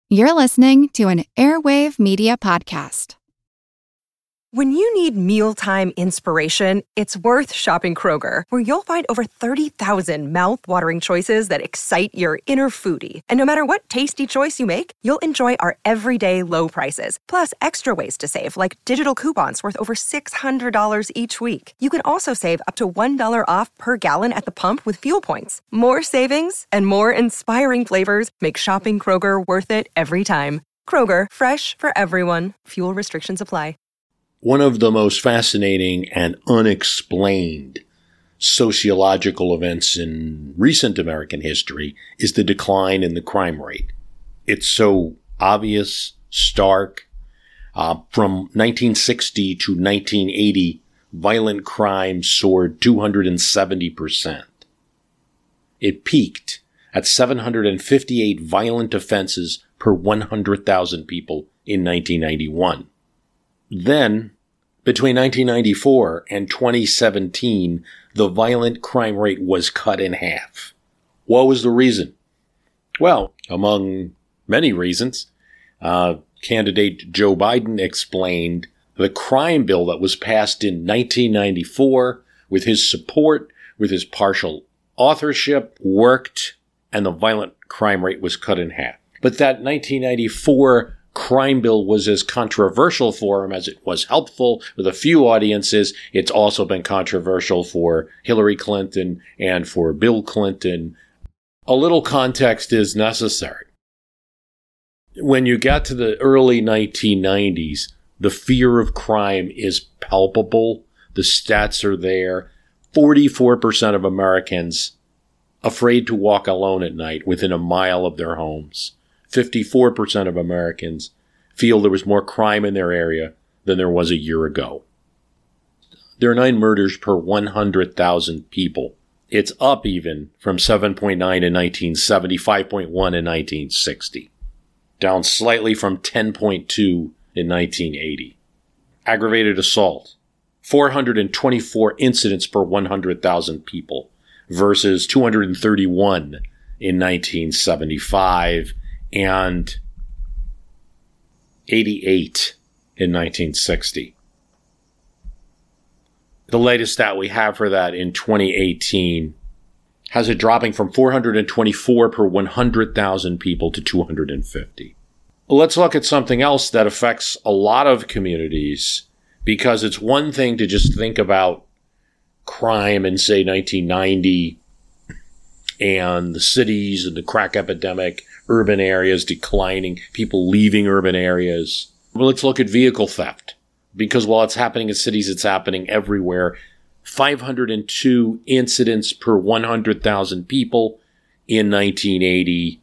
You're listening to an Airwave Media Podcast. When you need mealtime inspiration, it's worth shopping Kroger, where you'll find over 30,000 mouth-watering choices that excite your inner foodie. And no matter what tasty choice you make, you'll enjoy our everyday low prices, plus extra ways to save, like digital coupons worth over $600 each week. You can also save up to $1 off per gallon at the pump with fuel points. More savings and more inspiring flavors make shopping Kroger worth it every time. Kroger, fresh for everyone. Fuel restrictions apply. One of the most fascinating and unexplained sociological events in recent American history is the decline in the crime rate. It's so obvious, stark. From 1960 to 1980, violent crime soared 270%. It peaked at 758 violent offenses per 100,000 people in 1991. Then, between 1994 and 2017, the violent crime rate was cut in half. What was the reason? Well, among many reasons, candidate Joe Biden explained the crime bill that was passed in 1994 with his support, with his partial authorship, worked, and the violent crime rate was cut in half. But that 1994 crime bill was as controversial for him as it was helpful with a few audiences. It's also been controversial for Hillary Clinton and for Bill Clinton. A little context is necessary. When you got to the early 1990s, the fear of crime is palpable. The stats are there. 44% of Americans afraid to walk alone at night within a mile of their homes. 54% of Americans feel there was more crime in their area than there was a year ago. There are 9 murders per 100,000 people. It's up even from 7.9 in 1970, 5.1 in 1960. Down slightly from 10.2 in 1980. Aggravated assault, 424 incidents per 100,000 people versus 231 in 1975. And 88 in 1960. The latest stat we have for that in 2018 has it dropping from 424 per 100,000 people to 250. Let's look at something else that affects a lot of communities, because it's one thing to just think about crime in, say, 1990 and the cities and the crack epidemic, urban areas declining, people leaving urban areas. Well, let's look at vehicle theft, because while it's happening in cities, it's happening everywhere. 502 incidents per 100,000 people in 1980,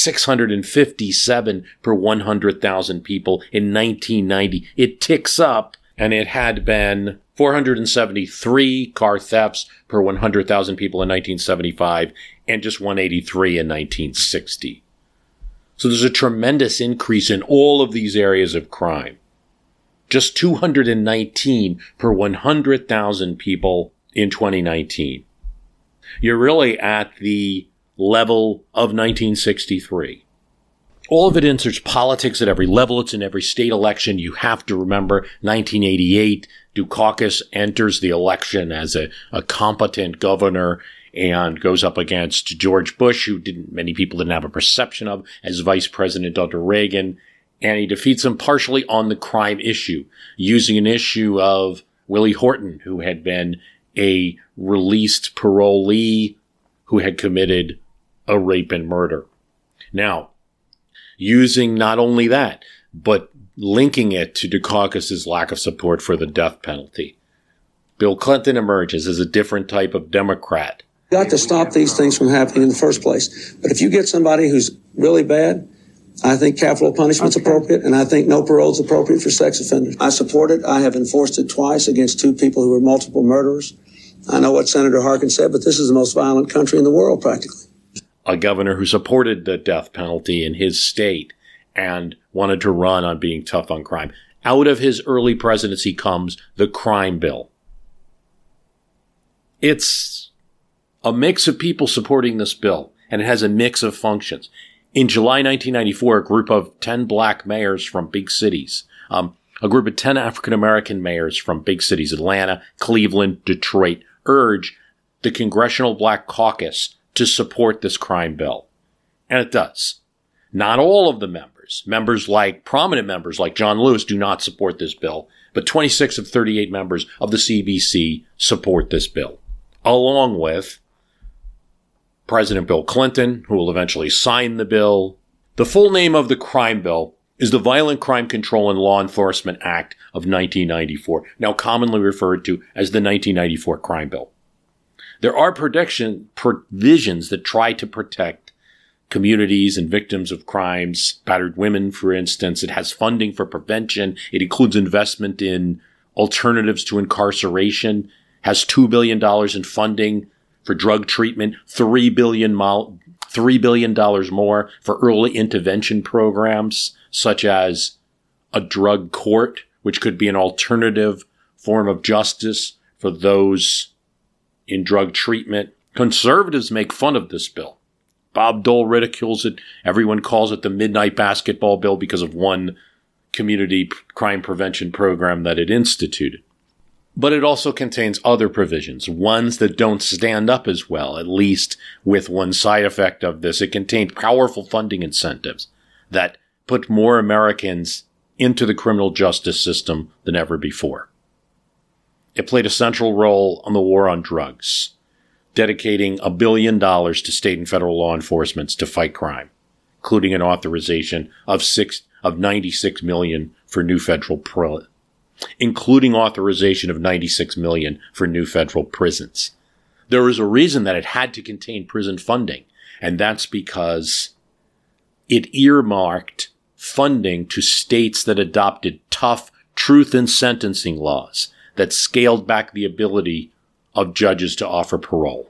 657 per 100,000 people in 1990. It ticks up, and it had been 473 car thefts per 100,000 people in 1975 and just 183 in 1960. So there's a tremendous increase in all of these areas of crime. Just 219 per 100,000 people in 2019. You're really at the level of 1963. All of it enters politics at every level. It's in every state election. You have to remember 1988, Dukakis enters the election as a competent governor and goes up against George Bush, who many people didn't have a perception of, as vice president under Reagan. And he defeats him partially on the crime issue, using an issue of Willie Horton, who had been a released parolee who had committed a rape and murder. Now, using not only that, but linking it to Dukakis' lack of support for the death penalty. Bill Clinton emerges as a different type of Democrat. You've got to stop these things from happening in the first place. But if you get somebody who's really bad, I think capital punishment's appropriate, and I think no parole's appropriate for sex offenders. I support it. I have enforced it twice against 2 people who were multiple murderers. I know what Senator Harkin said, but this is the most violent country in the world, practically. A governor who supported the death penalty in his state and wanted to run on being tough on crime. Out of his early presidency comes the crime bill. It's a mix of people supporting this bill, and it has a mix of functions. In July 1994, a group of 10 black mayors from big cities, a group of 10 African-American mayors from big cities, Atlanta, Cleveland, Detroit, urged the Congressional Black Caucus to support this crime bill. And it does. Not all of the prominent members like John Lewis do not support this bill, but 26 of 38 members of the CBC support this bill, along with President Bill Clinton, who will eventually sign the bill. The full name of the crime bill is the Violent Crime Control and Law Enforcement Act of 1994, now commonly referred to as the 1994 Crime Bill. There are provisions that try to protect communities and victims of crimes, battered women, for instance. It has funding for prevention. It includes investment in alternatives to incarceration, has $2 billion in funding for drug treatment, $3 billion more for early intervention programs, such as a drug court, which could be an alternative form of justice for those in drug treatment. Conservatives make fun of this bill. Bob Dole ridicules it. Everyone calls it the Midnight Basketball Bill because of one community crime prevention program that it instituted. But it also contains other provisions, ones that don't stand up as well, at least with one side effect of this. It contained powerful funding incentives that put more Americans into the criminal justice system than ever before. It played a central role in the war on drugs, dedicating $1 billion to state and federal law enforcement to fight crime, including an authorization of $96 million for new federal prisons. There is a reason that it had to contain prison funding, and that's because it earmarked funding to states that adopted tough truth in sentencing laws that scaled back the ability of judges to offer parole.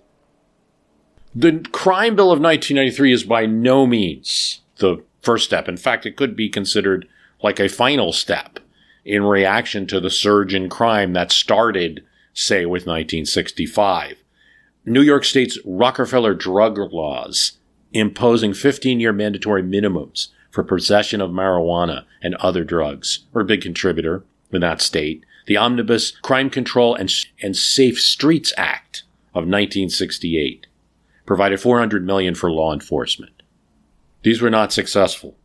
The crime bill of 1993 is by no means the first step. In fact, it could be considered like a final step in reaction to the surge in crime that started, say, with 1965. New York State's Rockefeller drug laws imposing 15-year mandatory minimums for possession of marijuana and other drugs were a big contributor in that state. The Omnibus Crime Control and Safe Streets Act of 1968 provided $400 million for law enforcement. These were not successful.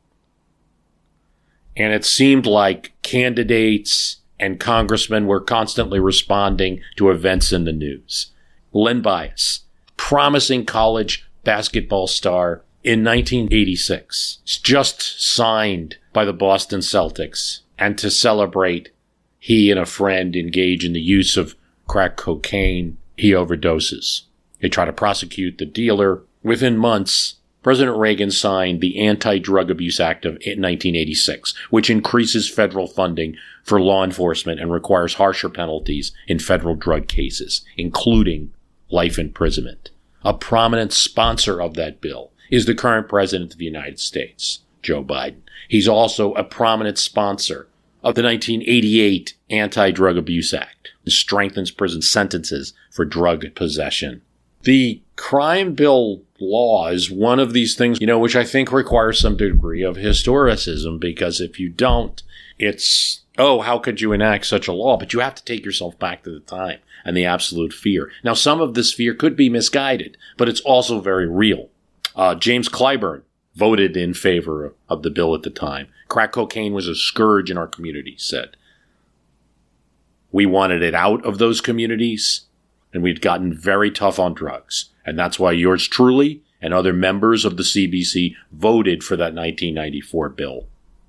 And it seemed like candidates and congressmen were constantly responding to events in the news. Len Bias, promising college basketball star in 1986, just signed by the Boston Celtics, and to celebrate, he and a friend engage in the use of crack cocaine. He overdoses. They try to prosecute the dealer. Within months, President Reagan signed the Anti-Drug Abuse Act of 1986, which increases federal funding for law enforcement and requires harsher penalties in federal drug cases, including life imprisonment. A prominent sponsor of that bill is the current president of the United States, Joe Biden. He's also a prominent sponsor of the 1988 Anti-Drug Abuse Act. It strengthens prison sentences for drug possession. The crime bill law is one of these things, which I think requires some degree of historicism, because if you don't, it's, how could you enact such a law? But you have to take yourself back to the time and the absolute fear. Now, some of this fear could be misguided, but it's also very real. James Clyburn voted in favor of the bill at the time. Crack cocaine was a scourge in our community, said. We wanted it out of those communities, and we'd gotten very tough on drugs. And that's why yours truly and other members of the CBC voted for that 1994 bill.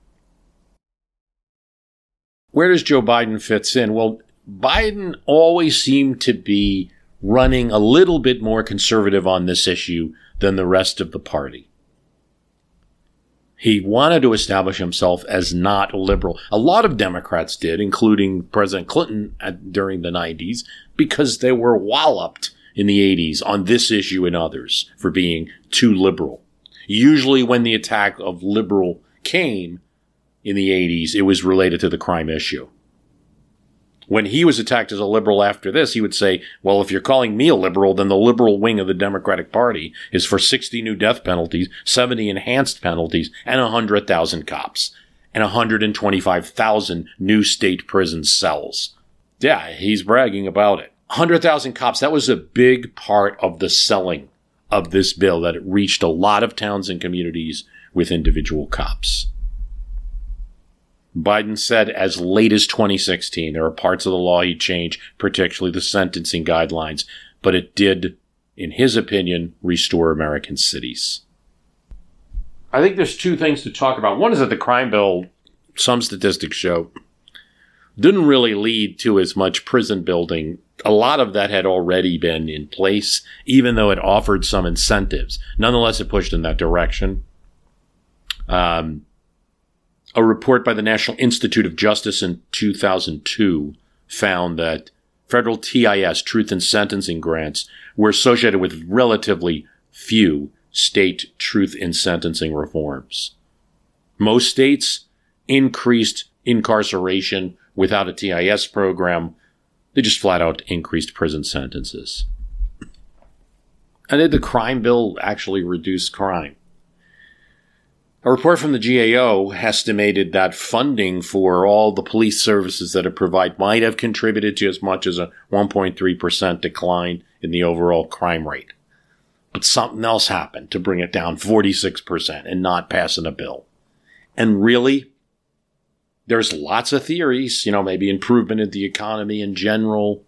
Where does Joe Biden fit in? Well, Biden always seemed to be running a little bit more conservative on this issue than the rest of the party. He wanted to establish himself as not liberal. A lot of Democrats did, including President Clinton during the 90s, because they were walloped in the 80s on this issue and others for being too liberal. Usually when the attack of liberal came in the 80s, it was related to the crime issue. When he was attacked as a liberal after this, he would say, well, if you're calling me a liberal, then the liberal wing of the Democratic Party is for 60 new death penalties, 70 enhanced penalties, and 100,000 cops, and 125,000 new state prison cells. Yeah, he's bragging about it. 100,000 cops, that was a big part of the selling of this bill, that it reached a lot of towns and communities with individual cops. Biden said as late as 2016, there are parts of the law he'd change, particularly the sentencing guidelines, but it did, in his opinion, restore American cities. I think there's two things to talk about. One is that the crime bill, some statistics show, didn't really lead to as much prison building. A lot of that had already been in place, even though it offered some incentives. Nonetheless, it pushed in that direction. A report by the National Institute of Justice in 2002 found that federal TIS, truth in sentencing grants, were associated with relatively few state truth in sentencing reforms. Most states increased incarceration without a TIS program. They just flat out increased prison sentences. And did the crime bill actually reduce crime? A report from the GAO estimated that funding for all the police services that it provides might have contributed to as much as a 1.3% decline in the overall crime rate. But something else happened to bring it down 46% and not passing a bill. And really, there's lots of theories, maybe improvement in the economy in general,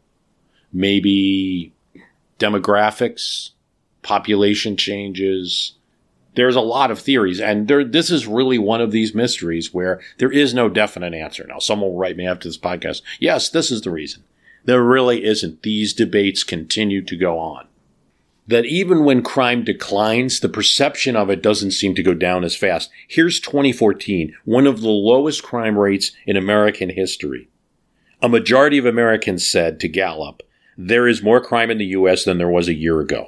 maybe demographics, population changes. There's a lot of theories, and this is really one of these mysteries where there is no definite answer. Now, someone will write me after this podcast, yes, this is the reason. There really isn't. These debates continue to go on. That even when crime declines, the perception of it doesn't seem to go down as fast. Here's 2014, one of the lowest crime rates in American history. A majority of Americans said to Gallup, there is more crime in the U.S. than there was a year ago.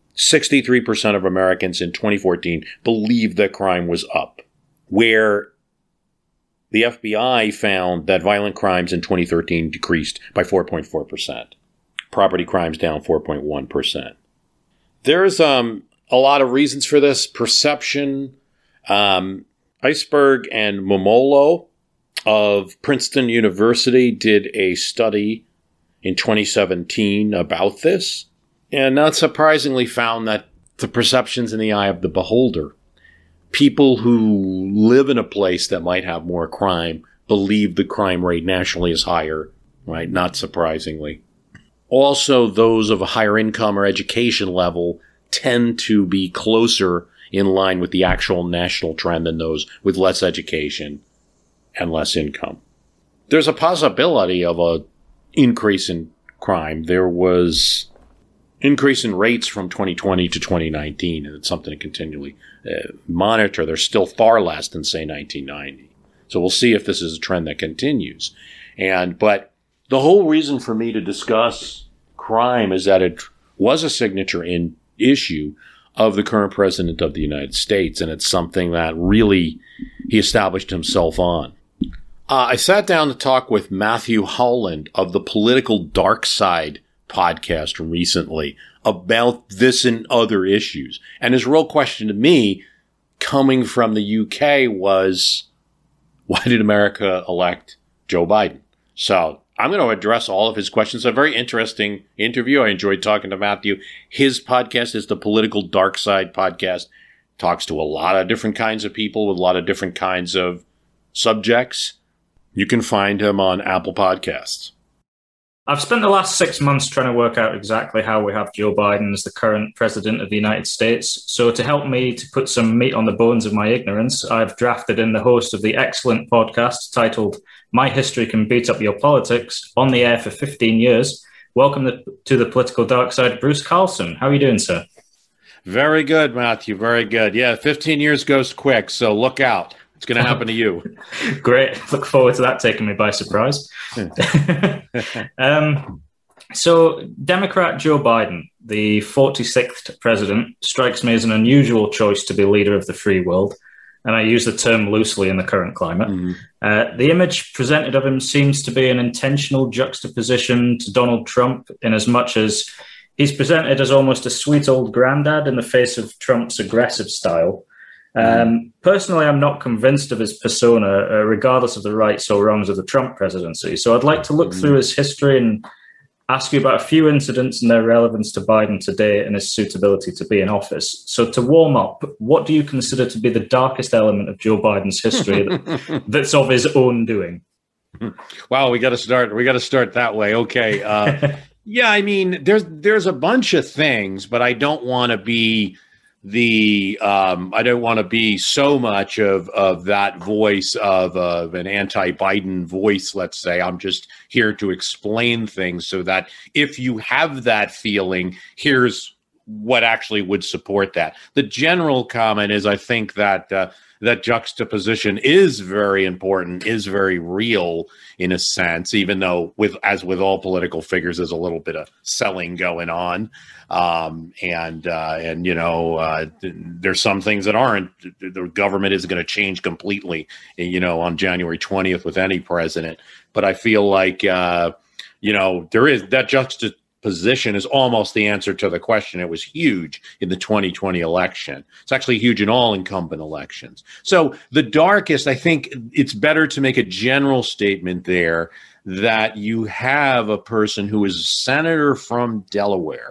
63% of Americans in 2014 believed that crime was up, where the FBI found that violent crimes in 2013 decreased by 4.4%. Property crimes down 4.1%. There's a lot of reasons for this. Perception. Iceberg and Momolo of Princeton University did a study in 2017 about this, and not surprisingly found that the perception's in the eye of the beholder. People who live in a place that might have more crime believe the crime rate nationally is higher, right? Not surprisingly. Also, those of a higher income or education level tend to be closer in line with the actual national trend than those with less education and less income. There's a possibility of an increase in crime. There was increase in rates from 2020 to 2019, and it's something to continually monitor. There's still far less than, say, 1990. So we'll see if this is a trend that continues. But the whole reason for me to discuss crime is that it was a signature issue of the current president of the United States, and it's something that really he established himself on. I sat down to talk with Matthew Howland of the Political Dark Side podcast recently about this and other issues. And his real question to me, coming from the UK, was, why did America elect Joe Biden? So I'm going to address all of his questions. A very interesting interview. I enjoyed talking to Matthew. His podcast is the Political Dark Side podcast. Talks to a lot of different kinds of people with a lot of different kinds of subjects. You can find him on Apple Podcasts. I've spent the last 6 months trying to work out exactly how we have Joe Biden as the current president of the United States. So to help me to put some meat on the bones of my ignorance, I've drafted in the host of the excellent podcast titled My History Can Beat Up Your Politics, on the air for 15 years. Welcome to the Political Dark Side, Bruce Carlson. How are you doing, sir? Very good, Matthew. Very good. Yeah, 15 years goes quick, so look out. It's going to happen to you. Great. Look forward to that taking me by surprise. So Democrat Joe Biden, the 46th president, strikes me as an unusual choice to be leader of the free world. and I use the term loosely in the current climate. The image presented of him seems to be an intentional juxtaposition to Donald Trump, in as much as he's presented as almost a sweet old granddad in the face of Trump's aggressive style. Personally, I'm not convinced of his persona, regardless of the rights or wrongs of the Trump presidency. So I'd like to look through his history and ask you about a few incidents and their relevance to Biden today and his suitability to be in office. So to warm up, what do you consider to be the darkest element of Joe Biden's history that's of his own doing? Wow, we got to start that way. Okay. Yeah, I mean, there's a bunch of things, but I don't want to be I don't want to be so much of that voice of an anti-Biden voice, let's say. I'm just here to explain things so that if you have that feeling, here's what actually would support that. The general comment is I think that that juxtaposition is very important, is very real in a sense, even though as with all political figures, there's a little bit of selling going on. And there's some things that aren't. The government isn't going to change completely, on January 20th with any president. But I feel like, there is that juxtaposition is almost the answer to the question. It was huge in the 2020 election. It's actually huge in all incumbent elections. So the darkest, I think it's better to make a general statement there that you have a person who is a senator from Delaware,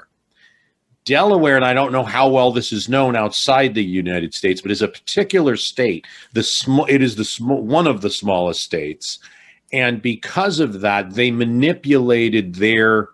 and I don't know how well this is known outside the United States, but is a particular state. It is one of the smallest states, and because of that, they manipulated their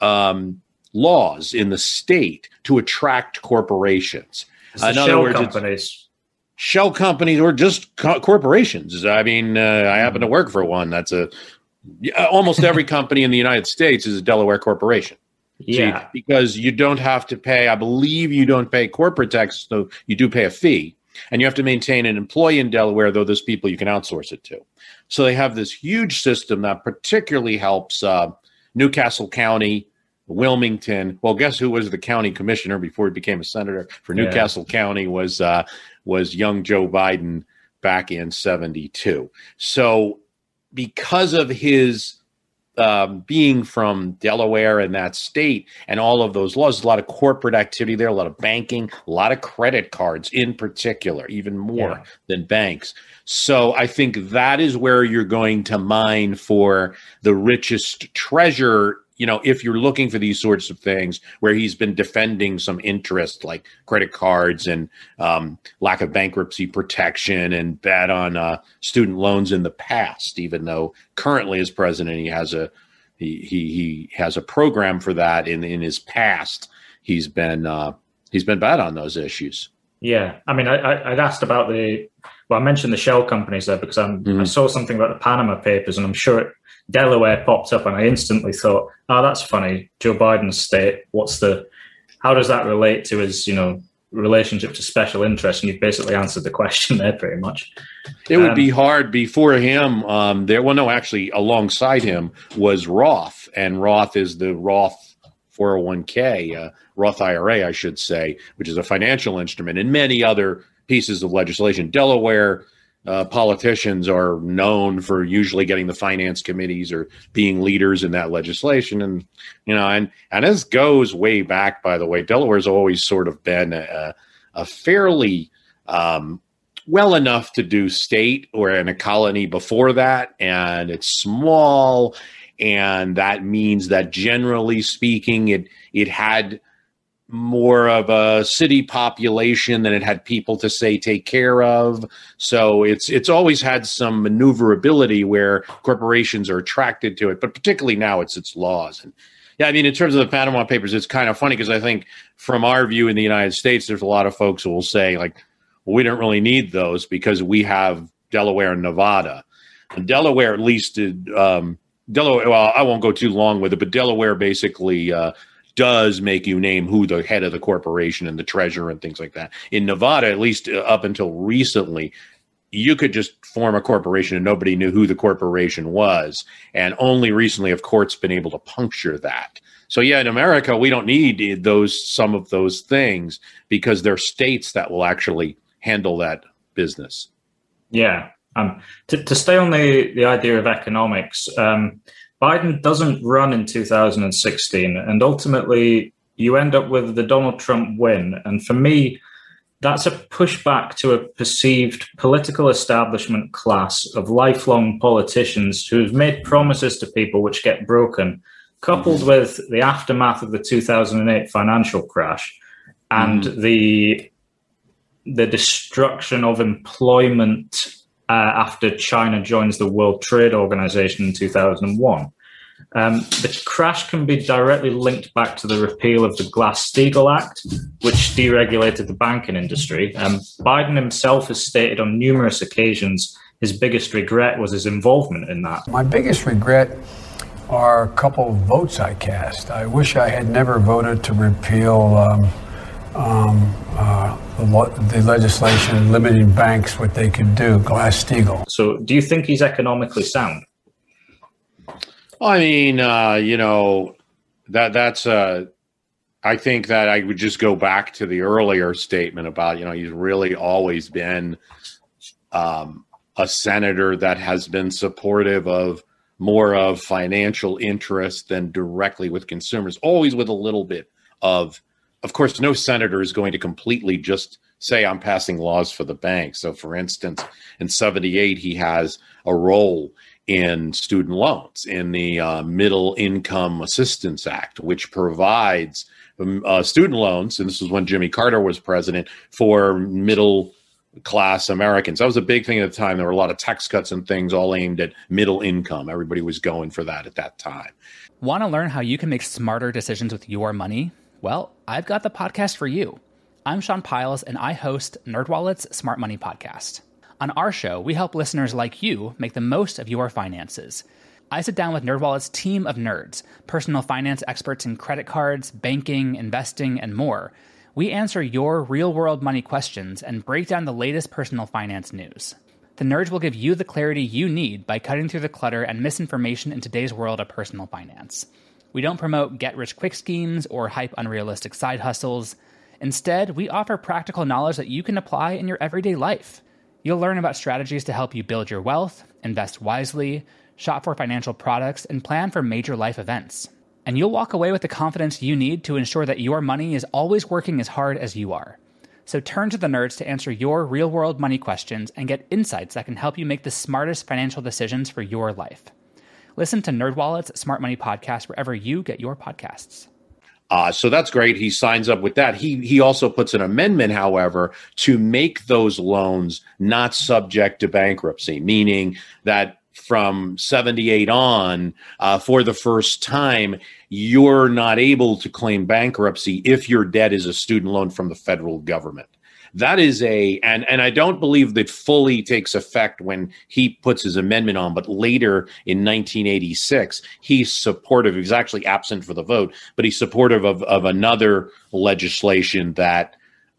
laws in the state to attract corporations. In other words, shell companies, or just corporations. I mean, I happen to work for one. That's almost every company in the United States is a Delaware corporation. Yeah. See, because you don't have to pay, I believe you don't pay corporate tax, so you do pay a fee. And you have to maintain an employee in Delaware, though there's people you can outsource it to. So they have this huge system that particularly helps Newcastle County, Wilmington. Well, guess who was the county commissioner before he became a senator for Newcastle County was young Joe Biden back in 1972. So because of his being from Delaware and that state and all of those laws, a lot of corporate activity there, a lot of banking, a lot of credit cards in particular, even more than banks. So I think that is where you're going to mine for the richest treasure, if you're looking for these sorts of things, where he's been defending some interest like credit cards and lack of bankruptcy protection and bad on student loans in the past, even though currently as president, he has a program for that. In his past, he's been bad on those issues. Yeah. I mean, I'd asked about I mentioned the shell companies there because I saw something about the Panama Papers, and I'm sure Delaware popped up, and I instantly thought, oh, that's funny. Joe Biden's state. How does that relate to his, relationship to special interests? And you've basically answered the question there pretty much. It would be hard before him. Actually alongside him was Roth, and Roth is the Roth 401k, Roth IRA, I should say, which is a financial instrument, and many other pieces of legislation. Delaware politicians are known for usually getting the finance committees or being leaders in that legislation. And, and this goes way back, by the way. Delaware's always sort of been a fairly well enough to do state or in a colony before that. And it's small. And that means that generally speaking, it had more of a city population than it had people to take care of. So it's always had some maneuverability where corporations are attracted to it, but particularly now it's its laws. And in terms of the Panama Papers, it's kind of funny because I think from our view in the United States, there's a lot of folks who will say like, well, we don't really need those because we have Delaware and Nevada. And Delaware, at least, Delaware, well, I won't go too long with it, but Delaware basically does make you name who the head of the corporation and the treasurer and things like that. In Nevada, at least up until recently, you could just form a corporation and nobody knew who the corporation was. And only recently have courts been able to puncture that. So in America, we don't need some of those things because there are states that will actually handle that business. Yeah. To stay on the idea of economics, Biden doesn't run in 2016, and ultimately you end up with the Donald Trump win. And for me, that's a pushback to a perceived political establishment class of lifelong politicians who have made promises to people which get broken, coupled with the aftermath of the 2008 financial crash and the destruction of employment after China joins the World Trade Organization in 2001. The crash can be directly linked back to the repeal of the Glass-Steagall Act, which deregulated the banking industry. Biden himself has stated on numerous occasions his biggest regret was his involvement in that. My biggest regret are a couple of votes I cast. I wish I had never voted to repeal the legislation limiting banks what they could do, Glass-Steagall. So do you think he's economically sound? I mean, that's I think that I would just go back to the earlier statement about, he's really always been a senator that has been supportive of more of financial interest than directly with consumers, always with a little bit of course, no senator is going to completely just say, I'm passing laws for the bank. So, for instance, in 78, he has a role in student loans in the Middle Income Assistance Act, which provides student loans, and this was when Jimmy Carter was president, for middle class Americans. That was a big thing at the time. There were a lot of tax cuts and things all aimed at middle income. Everybody was going for that at that time. Want to learn how you can make smarter decisions with your money? Well, I've got the podcast for you. I'm Sean Piles, and I host NerdWallet's Smart Money Podcast. On our show, we help listeners like you make the most of your finances. I sit down with NerdWallet's team of nerds, personal finance experts in credit cards, banking, investing, and more. We answer your real-world money questions and break down the latest personal finance news. The nerds will give you the clarity you need by cutting through the clutter and misinformation in today's world of personal finance. We don't promote get-rich-quick schemes or hype unrealistic side hustles. Instead, we offer practical knowledge that you can apply in your everyday life. You'll learn about strategies to help you build your wealth, invest wisely, shop for financial products, and plan for major life events. And you'll walk away with the confidence you need to ensure that your money is always working as hard as you are. So turn to the nerds to answer your real-world money questions and get insights that can help you make the smartest financial decisions for your life. Listen to NerdWallet's Smart Money Podcast wherever you get your podcasts. So that's great. He signs up with that. He also puts an amendment, however, to make those loans not subject to bankruptcy, meaning that from 78 on, for the first time, you're not able to claim bankruptcy if your debt is a student loan from the federal government. That is and I don't believe that fully takes effect when he puts his amendment on, but later in 1986, he's supportive. He was actually absent for the vote, but he's supportive of another legislation that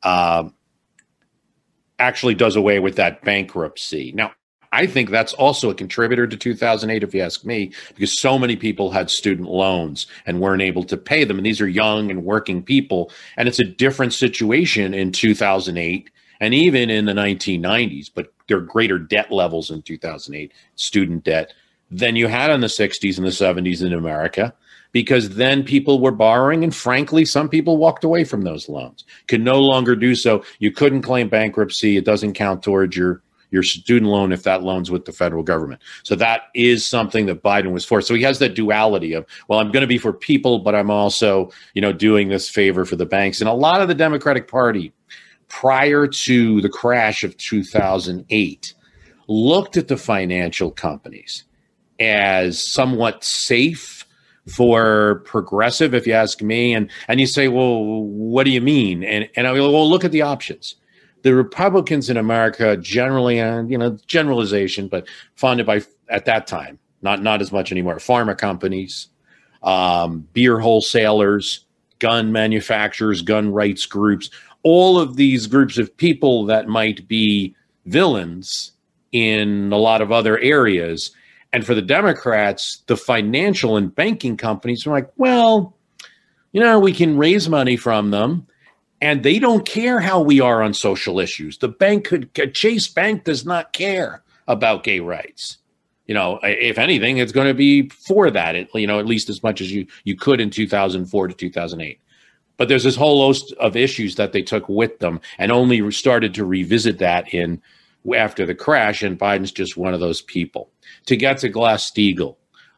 actually does away with that bankruptcy. Now, I think that's also a contributor to 2008, if you ask me, because so many people had student loans and weren't able to pay them. And these are young and working people. And it's a different situation in 2008 and even in the 1990s. But there are greater debt levels in 2008, student debt, than you had in the 60s and the 70s in America, because then people were borrowing. And frankly, some people walked away from those loans, could no longer do so. You couldn't claim bankruptcy. It doesn't count towards your student loan if that loan's with the federal government. So that is something that Biden was for. So he has that duality of, well, I'm going to be for people, but I'm also, doing this favor for the banks. And a lot of the Democratic Party, prior to the crash of 2008, looked at the financial companies as somewhat safe for progressive, if you ask me. And you say, well, what do you mean? And I will, well, look at the options. The Republicans in America generally, generalization, but funded by, at that time, not as much anymore, pharma companies, beer wholesalers, gun manufacturers, gun rights groups, all of these groups of people that might be villains in a lot of other areas. And for the Democrats, the financial and banking companies are like, well, we can raise money from them. And they don't care how we are on social issues. The bank Chase Bank does not care about gay rights. If anything, it's going to be for that, at least as much as you could in 2004 to 2008. But there's this whole host of issues that they took with them and only started to revisit that after the crash. And Biden's just one of those people. To get to Glass-Steagall,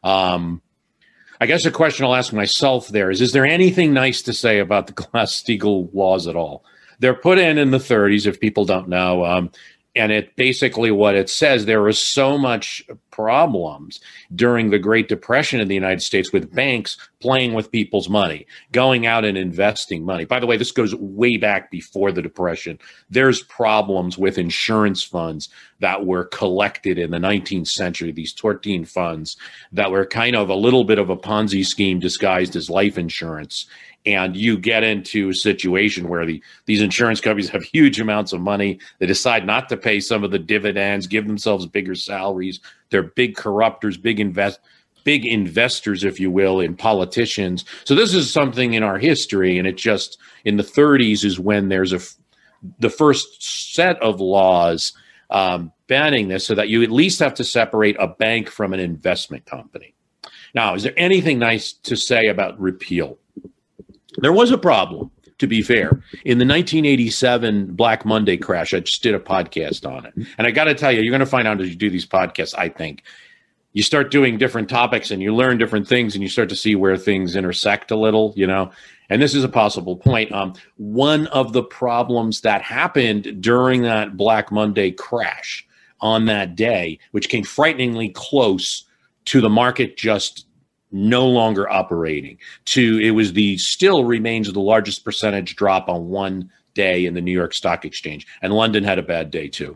I guess a question I'll ask myself there is there anything nice to say about the Glass-Steagall laws at all? They're put in the 30s, if people don't know. And it basically what it says, there was so much problems during the Great Depression in the United States with banks playing with people's money, going out and investing money. By the way, this goes way back before the Depression. There's problems with insurance funds that were collected in the 19th century, these Tortine funds that were kind of a little bit of a Ponzi scheme disguised as life insurance. And you get into a situation where these insurance companies have huge amounts of money. They decide not to pay some of the dividends, give themselves bigger salaries. They're big corruptors, big investors, if you will, in politicians. So this is something in our history, and it just in the 30s is when there's the first set of laws banning this, so that you at least have to separate a bank from an investment company. Now, is there anything nice to say about repeal? There was a problem, to be fair. In the 1987 Black Monday crash, I just did a podcast on it. And I got to tell you, you're going to find out as you do these podcasts, I think, you start doing different topics and you learn different things and you start to see where things intersect a little, And this is a possible point. One of the problems that happened during that Black Monday crash on that day, which came frighteningly close to the market just no longer operating, still remains the largest percentage drop on one day in the New York Stock Exchange. And London had a bad day too.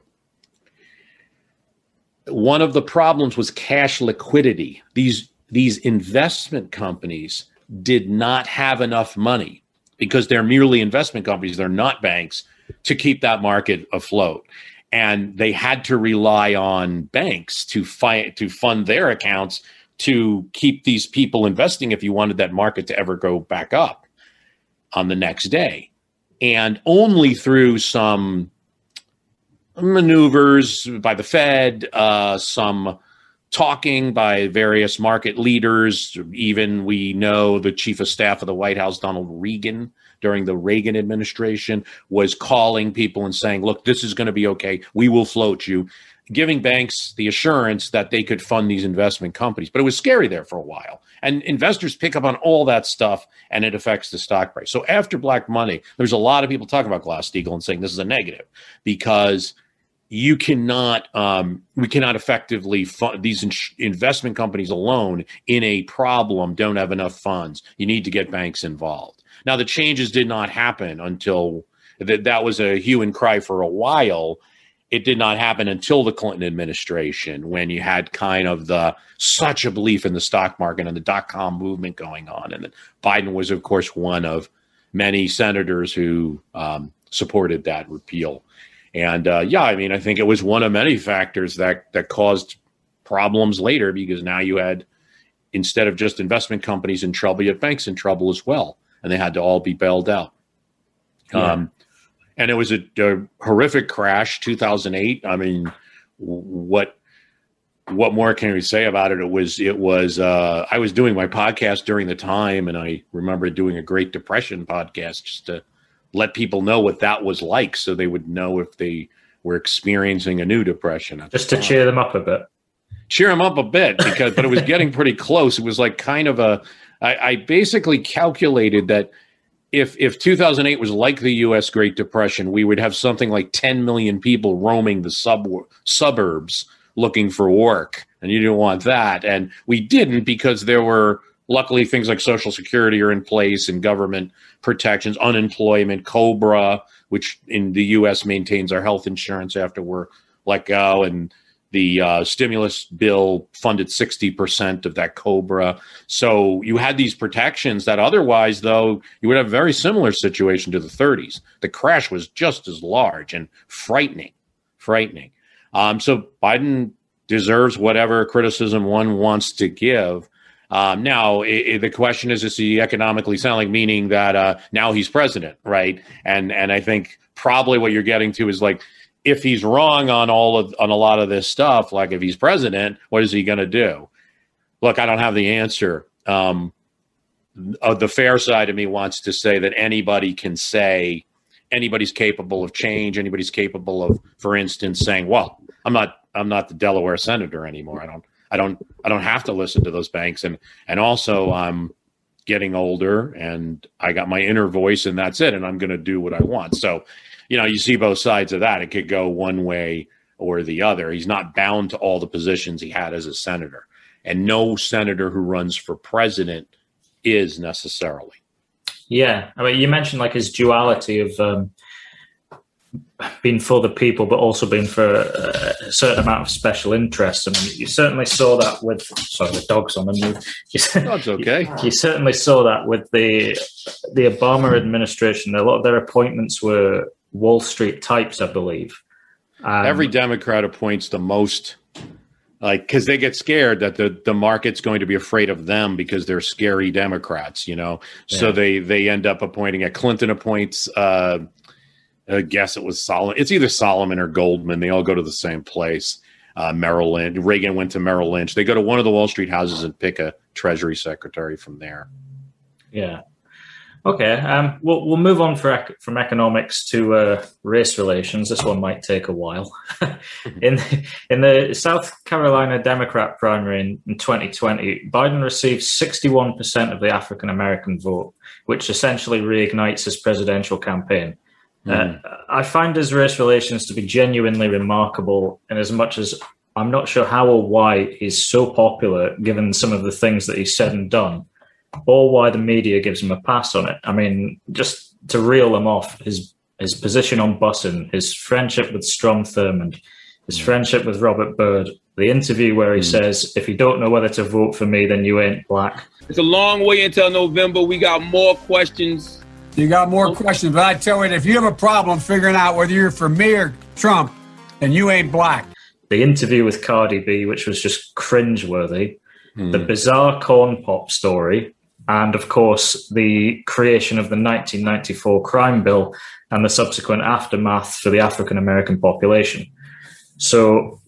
One of the problems was cash liquidity. These investment companies did not have enough money because they're merely investment companies. They're not banks to keep that market afloat. And they had to rely on banks to fund their accounts to keep these people investing if you wanted that market to ever go back up on the next day. And only through some maneuvers by the Fed, some talking by various market leaders, even we know the chief of staff of the White House, Donald Regan, during the Reagan administration, was calling people and saying, look, this is going to be okay. We will float you, giving banks the assurance that they could fund these investment companies. But it was scary there for a while. And investors pick up on all that stuff, and it affects the stock price. So after Black Monday, there's a lot of people talking about Glass-Steagall and saying this is a negative because we cannot effectively fund these investment companies alone in a problem, don't have enough funds. You need to get banks involved. Now, the changes did not happen until that was a hue and cry for a while. It did not happen until the Clinton administration, when you had kind of such a belief in the stock market and the dot-com movement going on. And then Biden was, of course, one of many senators who supported that repeal. And I think it was one of many factors that caused problems later, because now you had, instead of just investment companies in trouble, you had banks in trouble as well. And they had to all be bailed out. Yeah. And it was a horrific crash, 2008. I mean, what more can we say about it? It was. I was doing my podcast during the time, and I remember doing a Great Depression podcast just to let people know what that was like, so they would know if they were experiencing a new depression. Just to cheer them up a bit. Cheer them up a bit, but it was getting pretty close. It was like kind of I basically calculated that if 2008 was like the U.S. Great Depression, we would have something like 10 million people roaming the suburbs looking for work. And you didn't want that. And we didn't, because there were, luckily, things like Social Security are in place and government protections, unemployment, COBRA, which in the U.S. maintains our health insurance after we're let go. And the stimulus bill funded 60% of that COBRA. So you had these protections that otherwise, though, you would have a very similar situation to the 30s. The crash was just as large and frightening. So Biden deserves whatever criticism one wants to give. Now, the question is he economically sound, meaning that now he's president, right? And I think probably what you're getting to is like, if he's wrong on a lot of this stuff, like if he's president, what is he going to do? Look, I don't have the answer. The fair side of me wants to say that anybody can say anybody's capable of change. Anybody's capable of, for instance, saying, "Well, I'm not the Delaware senator anymore. I don't have to listen to those banks, and also I'm getting older and I got my inner voice and that's it, and I'm going to do what I want." So, you see both sides of that. It could go one way or the other. He's not bound to all the positions he had as a senator, and no senator who runs for president is necessarily. Yeah, I mean, you mentioned like his duality of being for the people, but also being for a certain amount of special interests. I mean, you certainly saw that with. Sorry, the dog's on the move. That's okay. You certainly saw that with the Obama administration. A lot of their appointments were Wall Street types, I believe. Every Democrat appoints the most. Because they get scared that the market's going to be afraid of them because they're scary Democrats, So they end up appointing. Clinton appoints, I guess it was Solomon. It's either Solomon or Goldman. They all go to the same place. Merrill Lynch. Reagan went to Merrill Lynch. They go to one of the Wall Street houses and pick a Treasury secretary from there. Yeah. Okay. We'll move on from economics to race relations. This one might take a while. In the South Carolina Democrat primary in 2020, Biden received 61% of the African American vote, which essentially reignites his presidential campaign. I find his race relations to be genuinely remarkable, in as much as I'm not sure how or why he's so popular, given some of the things that he's said and done, or why the media gives him a pass on it. I mean, just to reel them off, his position on busing, his friendship with Strom Thurmond, his friendship with Robert Byrd, the interview where he says, "If you don't know whether to vote for me, then you ain't black." It's a long way until November. We got more questions. You got more questions, but I tell you, if you have a problem figuring out whether you're for me or Trump, then you ain't black. The interview with Cardi B, which was just cringeworthy, the bizarre corn pop story, and, of course, the creation of the 1994 crime bill and the subsequent aftermath for the African-American population. So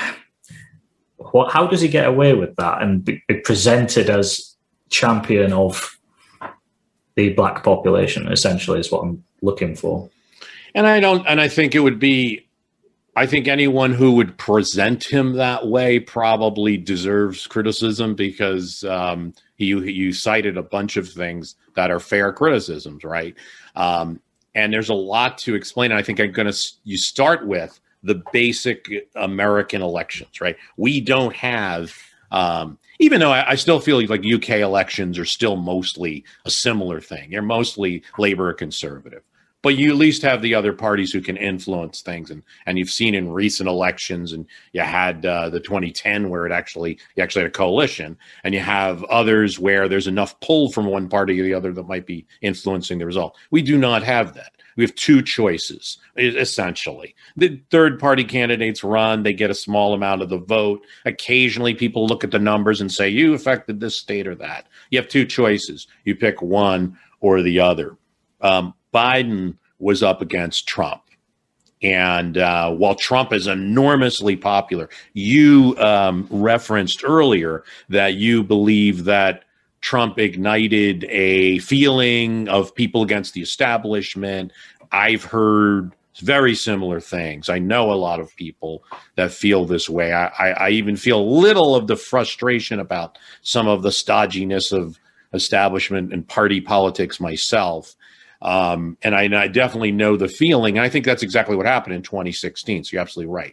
how does he get away with that and be presented as champion of the black population, essentially, is what I'm looking for. And I think it would be, I think anyone who would present him that way probably deserves criticism, because you cited a bunch of things that are fair criticisms, right? And there's a lot to explain. I think you start with the basic American elections, right? We don't have, even though I still feel like UK elections are still mostly a similar thing. They're mostly Labour or Conservative. But you at least have the other parties who can influence things, and you've seen in recent elections, and you had the 2010 where you actually had a coalition, and you have others where there's enough pull from one party or the other that might be influencing the result. We do not have that. We have two choices, essentially. The third-party candidates run; they get a small amount of the vote. Occasionally, people look at the numbers and say, "You affected this state or that." You have two choices. You pick one or the other. Biden was up against Trump. And while Trump is enormously popular, you referenced earlier that you believe that Trump ignited a feeling of people against the establishment. I've heard very similar things. I know a lot of people that feel this way. I even feel a little of the frustration about some of the stodginess of establishment and party politics myself. And I definitely know the feeling. And I think that's exactly what happened in 2016. So you're absolutely right.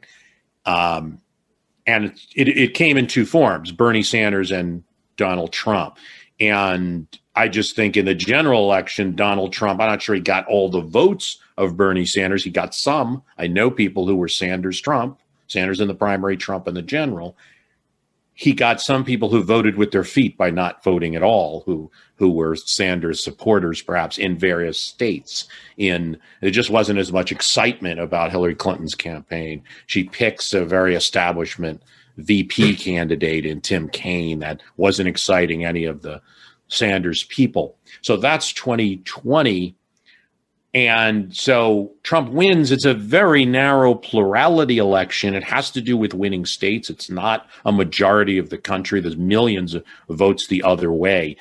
And it came in two forms, Bernie Sanders and Donald Trump. And I just think in the general election, Donald Trump, I'm not sure he got all the votes of Bernie Sanders. He got some. I know people who were Sanders-Trump, Sanders in the primary, Trump in the general. He got some people who voted with their feet by not voting at all, who were Sanders supporters, perhaps in various states. There just wasn't as much excitement about Hillary Clinton's campaign. She picks a very establishment VP candidate in Tim Kaine that wasn't exciting any of the Sanders people. So that's 2020. And so Trump wins. It's a very narrow plurality election. It has to do with winning states. It's not a majority of the country. There's millions of votes the other way.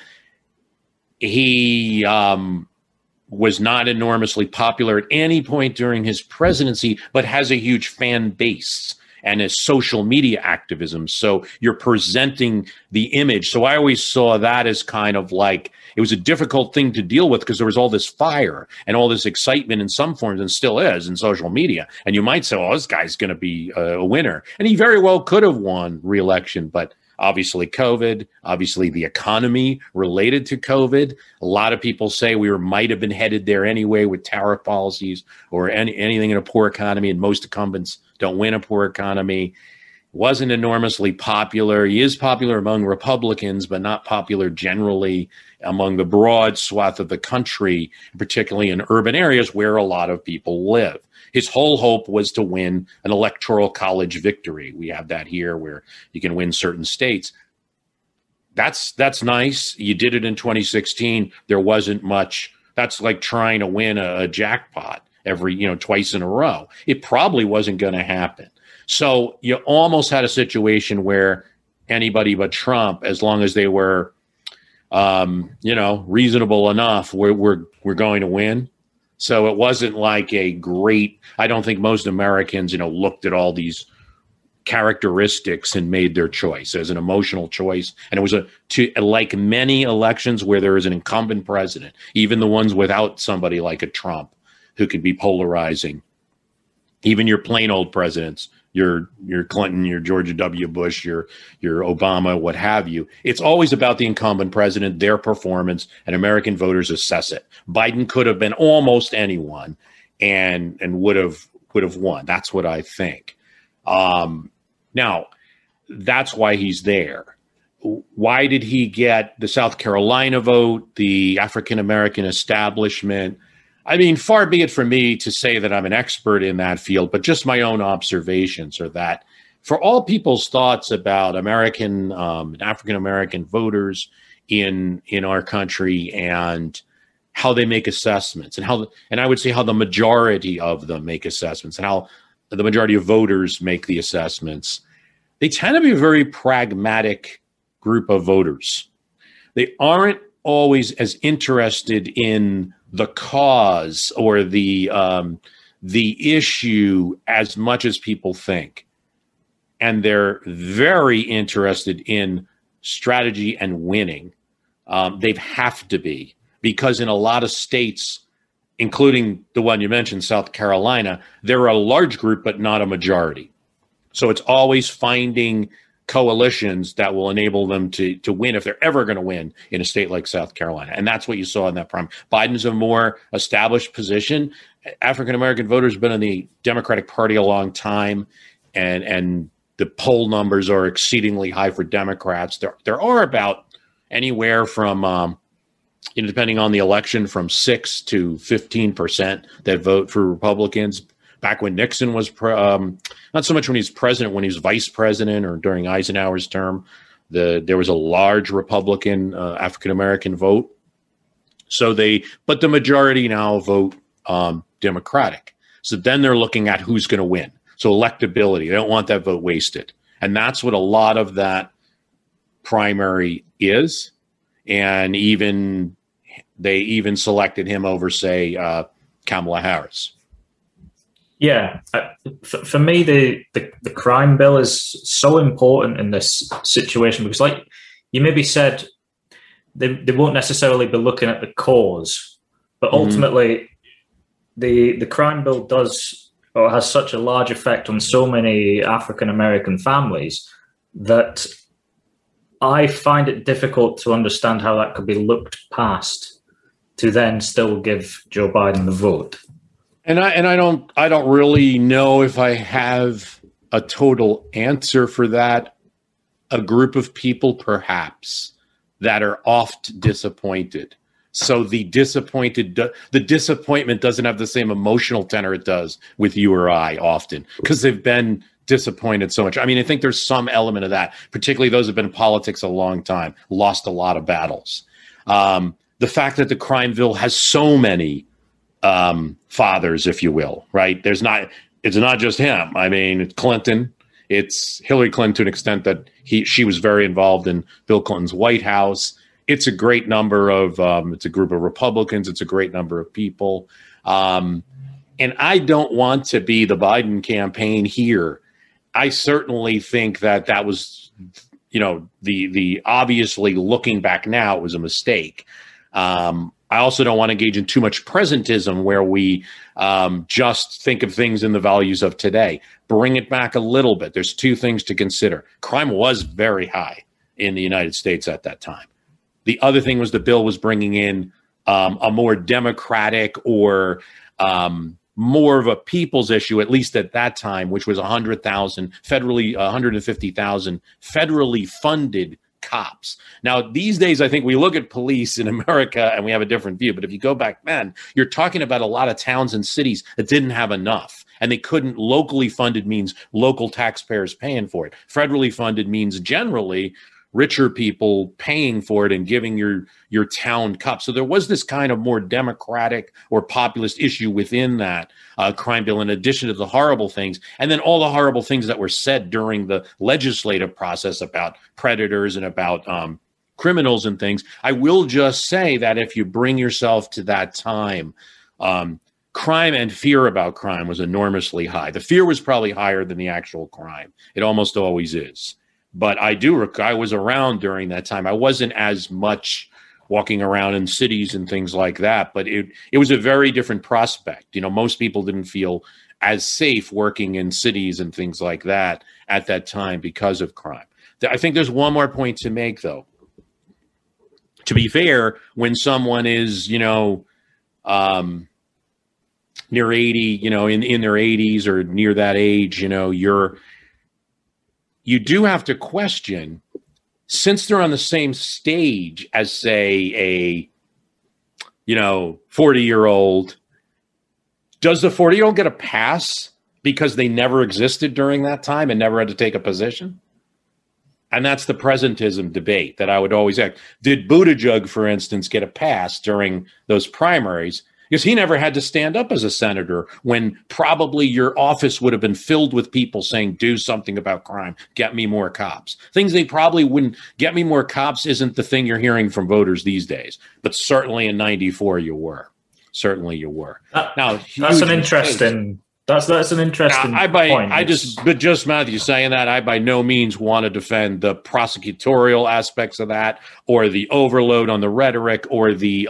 He was not enormously popular at any point during his presidency, but has a huge fan base and a social media activism. So you're presenting the image. So I always saw that as kind of like, it was a difficult thing to deal with because there was all this fire and all this excitement in some forms, and still is in social media. And you might say, oh, this guy's going to be a winner. And he very well could have won re-election, but obviously COVID, obviously the economy related to COVID. A lot of people say we might have been headed there anyway with tariff policies or anything in a poor economy, and most incumbents don't win a poor economy. Wasn't enormously popular. He is popular among Republicans, but not popular generally among the broad swath of the country, particularly in urban areas where a lot of people live. His whole hope was to win an electoral college victory. We have that here where you can win certain states. That's nice. You did it in 2016. There wasn't much. That's like trying to win a jackpot twice in a row. It probably wasn't going to happen. So you almost had a situation where anybody but Trump, as long as they were, reasonable enough, we're going to win. So it wasn't like a great, I don't think most Americans, looked at all these characteristics and made their choice as an emotional choice. And it was like many elections where there is an incumbent president, even the ones without somebody like a Trump who could be polarizing, even your plain old presidents, your Clinton, your George W. Bush, your Obama, what have you. It's always about the incumbent president, their performance, and American voters assess it. Biden could have been almost anyone and would have won. That's what I think. Now, that's why he's there. Why did he get the South Carolina vote, the African-American establishment? I mean, far be it from me to say that I'm an expert in that field, but just my own observations are that for all people's thoughts about American, African-American voters in our country and how they make assessments and I would say how the majority of them make assessments and how the majority of voters make the assessments, they tend to be a very pragmatic group of voters. They aren't always as interested in the cause or the issue as much as people think. And they're very interested in strategy and winning. They have to be, because in a lot of states, including the one you mentioned, South Carolina, they're a large group, but not a majority. So it's always finding coalitions that will enable them to win if they're ever going to win in a state like South Carolina. And that's what you saw in that primary. Biden's a more established position. African-American voters have been in the Democratic Party a long time, and the poll numbers are exceedingly high for Democrats. There are about anywhere from, depending on the election, from 6 to 15% that vote for Republicans. Back when Nixon was, not so much when he was president, when he was vice president or during Eisenhower's term, there was a large Republican African-American vote. But the majority now vote Democratic. So then they're looking at who's going to win. So electability, they don't want that vote wasted. And that's what a lot of that primary is. And they even selected him over, say, Kamala Harris. Yeah, for me, the crime bill is so important in this situation because, like you maybe said, they won't necessarily be looking at the cause, but ultimately, the crime bill does or has such a large effect on so many African American families that I find it difficult to understand how that could be looked past to then still give Joe Biden the vote. And I don't really know if I have a total answer for that. A group of people, perhaps, that are oft disappointed. So the disappointment doesn't have the same emotional tenor it does with you or I often, because they've been disappointed so much. I mean, I think there's some element of that, particularly those who've been in politics a long time, lost a lot of battles. The fact that the crime bill has so many fathers, if you will, right? It's not just him. I mean, it's Clinton. It's Hillary Clinton to an extent that she was very involved in Bill Clinton's White House. It's a great number of, it's a group of Republicans. It's a great number of people. And I don't want to be the Biden campaign here. I certainly think that was, the obviously looking back now, it was a mistake. I also don't want to engage in too much presentism where we just think of things in the values of today. Bring it back a little bit. There's two things to consider. Crime was very high in the United States at that time. The other thing was the bill was bringing in a more democratic or more of a people's issue, at least at that time, which was 150,000 federally funded cops. Now, these days, I think we look at police in America and we have a different view. But if you go back then, you're talking about a lot of towns and cities that didn't have enough. And they couldn't. Locally funded means local taxpayers paying for it. Federally funded means generally richer people paying for it and giving your town cops. So there was this kind of more democratic or populist issue within that crime bill, in addition to the horrible things. And then all the horrible things that were said during the legislative process about predators and about criminals and things. I will just say that if you bring yourself to that time, crime and fear about crime was enormously high. The fear was probably higher than the actual crime. It almost always is. But I was around during that time. I wasn't as much walking around in cities and things like that, but it was a very different prospect. Most people didn't feel as safe working in cities and things like that at that time because of crime. I think there's one more point to make, though. To be fair, when someone is, near 80, in their 80s or near that age, you do have to question, since they're on the same stage as, say, a 40-year-old, does the 40-year-old get a pass because they never existed during that time and never had to take a position? And that's the presentism debate that I would always ask. Did Buttigieg, for instance, get a pass during those primaries? Because he never had to stand up as a senator when probably your office would have been filled with people saying, do something about crime, get me more cops. Things they probably wouldn't. Get me more cops isn't the thing you're hearing from voters these days. But certainly in 94, you were. Certainly you were. Now, that's an interesting point. But just Matthew saying that, I by no means want to defend the prosecutorial aspects of that or the overload on the rhetoric or the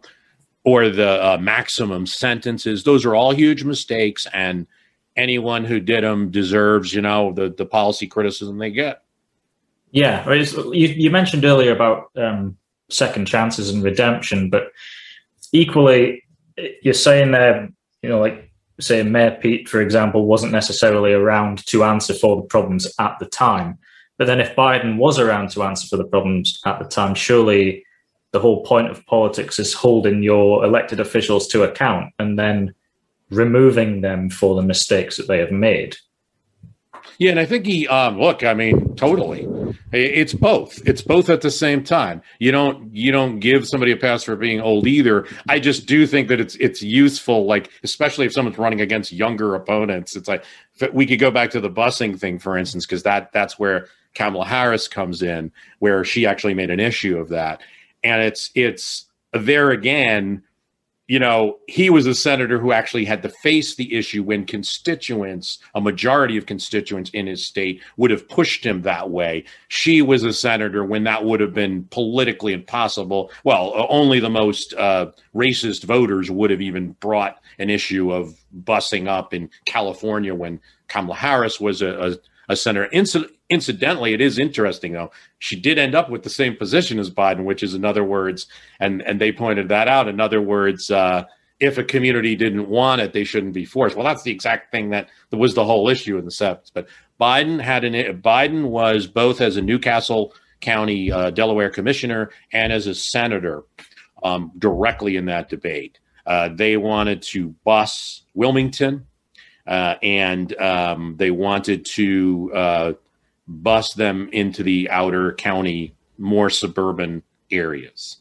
maximum sentences. Those are all huge mistakes, and anyone who did them deserves, the policy criticism they get. Yeah, you mentioned earlier about second chances and redemption, but equally, you're saying there, like say Mayor Pete, for example, wasn't necessarily around to answer for the problems at the time. But then if Biden was around to answer for the problems at the time, surely the whole point of politics is holding your elected officials to account and then removing them for the mistakes that they have made. Yeah, and I think totally. It's both. It's both at the same time. You don't give somebody a pass for being old either. I just do think that it's useful, like especially if someone's running against younger opponents. It's like we could go back to the busing thing, for instance, because that's where Kamala Harris comes in, where she actually made an issue of that. And it's there again, he was a senator who actually had to face the issue when a majority of constituents in his state would have pushed him that way. She was a senator when that would have been politically impossible. Well, only the most racist voters would have even brought an issue of busing up in California when Kamala Harris was a senator. Incidentally, it is interesting, though. She did end up with the same position as Biden, which is, in other words, and they pointed that out. In other words, if a community didn't want it, they shouldn't be forced. Well, that's the exact thing that was the whole issue in the 70s. But Biden was both as a Newcastle County, Delaware commissioner and as a senator directly in that debate. They wanted to bus Wilmington. and they wanted to bus them into the outer county, more suburban areas.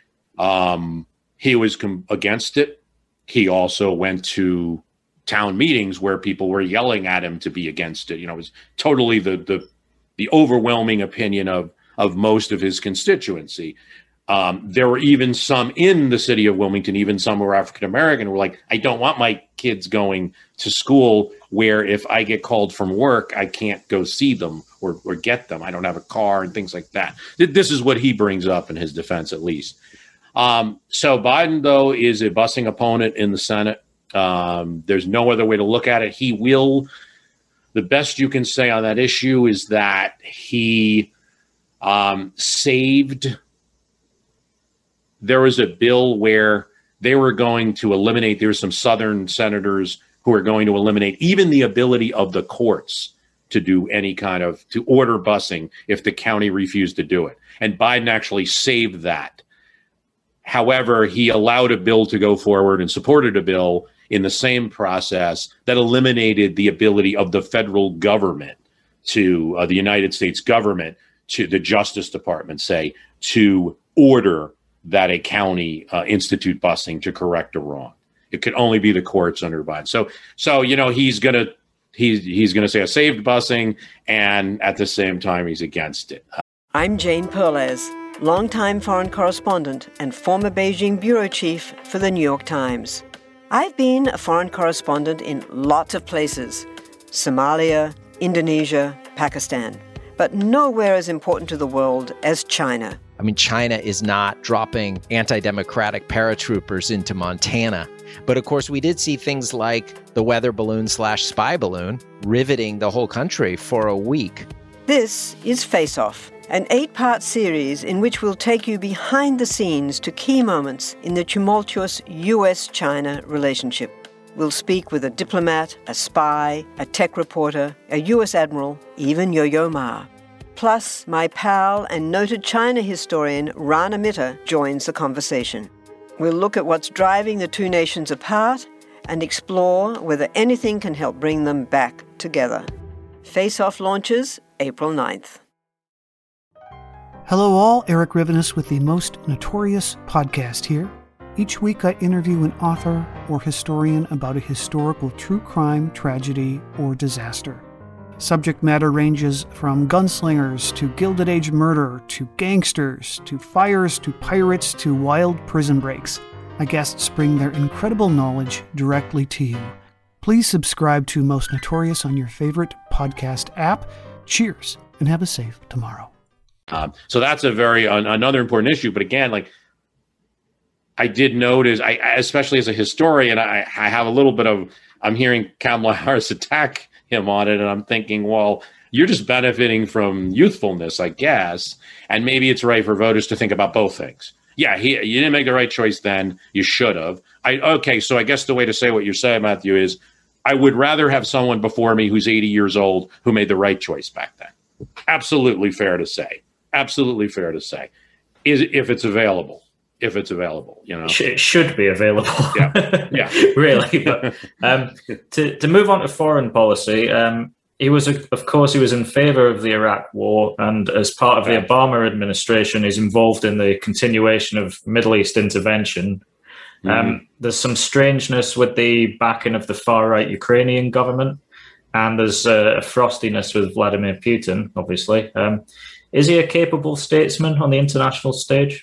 He was against it. He also went to town meetings where people were yelling at him to be against it. It was totally the overwhelming opinion of most of his constituency. There were even some in the city of Wilmington, even some who were African American, who were like, I don't want my kids going to school where if I get called from work, I can't go see them or get them. I don't have a car and things like that. This is what he brings up in his defense, at least. So Biden, though, is a busing opponent in the Senate. There's no other way to look at it. He will. The best you can say on that issue is that he saved. There was a bill where they were going to eliminate, there were some Southern senators who were going to eliminate even the ability of the courts to do any kind of, to order busing if the county refused to do it. And Biden actually saved that. However, he allowed a bill to go forward and supported a bill in the same process that eliminated the ability of the federal government to, the United States government, to the Justice Department, say, to order that a county institute busing to correct a wrong. It could only be the courts under Biden. So he's gonna say I saved busing, and at the same time he's against it. I'm Jane Perlez, longtime foreign correspondent and former Beijing bureau chief for the New York Times. I've been a foreign correspondent in lots of places: Somalia, Indonesia, Pakistan, but nowhere as important to the world as China. I mean, China is not dropping anti-democratic paratroopers into Montana. But of course, we did see things like the weather balloon / spy balloon riveting the whole country for a week. This is Face Off, an 8-part series in which we'll take you behind the scenes to key moments in the tumultuous U.S.-China relationship. We'll speak with a diplomat, a spy, a tech reporter, a U.S. admiral, even Yo-Yo Ma. Plus, my pal and noted China historian Rana Mitter joins the conversation. We'll look at what's driving the two nations apart and explore whether anything can help bring them back together. Face Off launches April 9th. Hello all, Eric Rivenes with the Most Notorious podcast here. Each week I interview an author or historian about a historical true crime, tragedy, or disaster. Subject matter ranges from gunslingers to Gilded Age murder to gangsters to fires to pirates to wild prison breaks. My guests bring their incredible knowledge directly to you. Please subscribe to Most Notorious on your favorite podcast app. Cheers, and have a safe tomorrow. So that's a very another important issue. But again, I did notice, I especially as a historian, I have a little bit of, I'm hearing Kamala Harris attack him on it, and I'm thinking, well, you're just benefiting from youthfulness, I guess, and maybe it's right for voters to think about both things. Yeah, you didn't make the right choice then, you should have. Okay, so I guess the way to say what you're saying, Matthew, is I would rather have someone before me who's 80 years old who made the right choice back then. Absolutely fair to say. Absolutely fair to say. If it's available. It should be available. Yeah. Really. But to move on to foreign policy, he was in favor of the Iraq War, and as part of the Obama administration, is involved in the continuation of Middle East intervention. There's some strangeness with the backing of the far-right Ukrainian government, and there's a frostiness with Vladimir Putin, obviously. Is he a capable statesman on the international stage?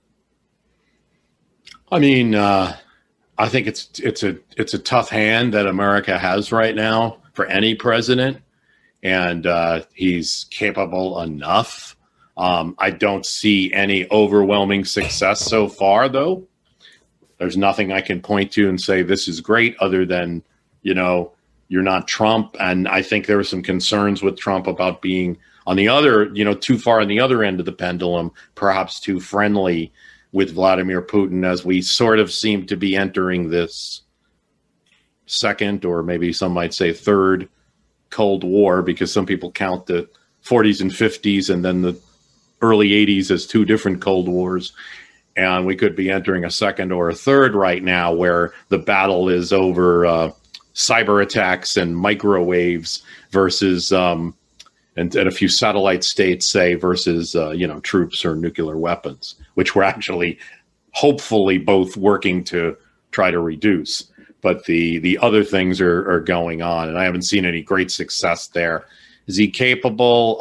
I mean, I think it's a tough hand that America has right now for any president, and he's capable enough. I don't see any overwhelming success so far, though. There's nothing I can point to and say this is great, other than you're not Trump, and I think there were some concerns with Trump about being on the other, too far on the other end of the pendulum, perhaps too friendly with Vladimir Putin, as we sort of seem to be entering this second, or maybe some might say third, Cold War, because some people count the 40s and 50s and then the early 80s as two different Cold Wars. And we could be entering a second or a third right now, where the battle is over cyber attacks and microwaves versus and a few satellite states say versus troops or nuclear weapons, which we're actually hopefully both working to try to reduce. But the other things are going on, and I haven't seen any great success there. Is he capable?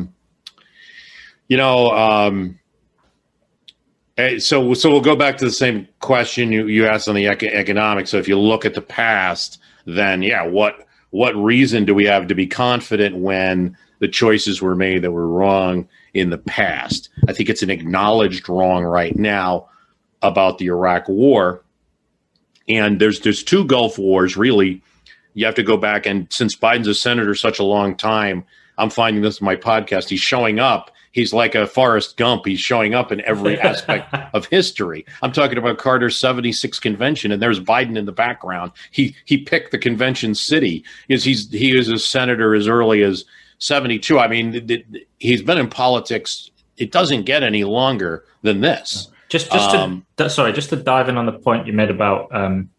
So we'll go back to the same question you asked on the economics. So if you look at the past, then what reason do we have to be confident when the choices were made that were wrong in the past? I think it's an acknowledged wrong right now about the Iraq War. And there's two Gulf Wars, really. You have to go back, and since Biden's a senator such a long time, I'm finding this in my podcast, he's showing up. He's like a Forrest Gump. He's showing up in every aspect of history. I'm talking about Carter's 76 convention, and there's Biden in the background. He picked the convention city. He was a senator as early as 72. I mean, he's been in politics. It doesn't get any longer than this. Just to dive in on the point you made about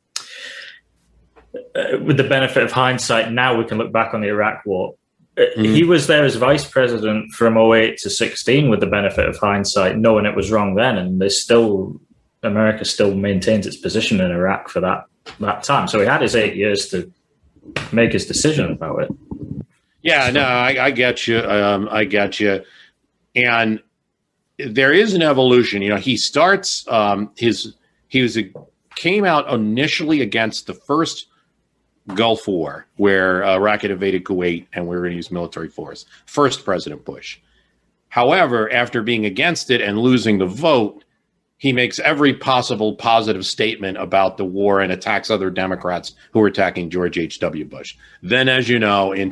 with the benefit of hindsight, now we can look back on the Iraq War. He was there as vice president from 2008 to 2016 with the benefit of hindsight, knowing it was wrong then, and America still maintains its position in Iraq for that time. So he had his 8 years to make his decision about it. Yeah, no, I get you. I get you. And there is an evolution. He starts came out initially against the first Gulf War, where Iraq had invaded Kuwait and we were going to use military force. First President Bush. However, after being against it and losing the vote, he makes every possible positive statement about the war and attacks other Democrats who were attacking George H.W. Bush. Then, as you know, in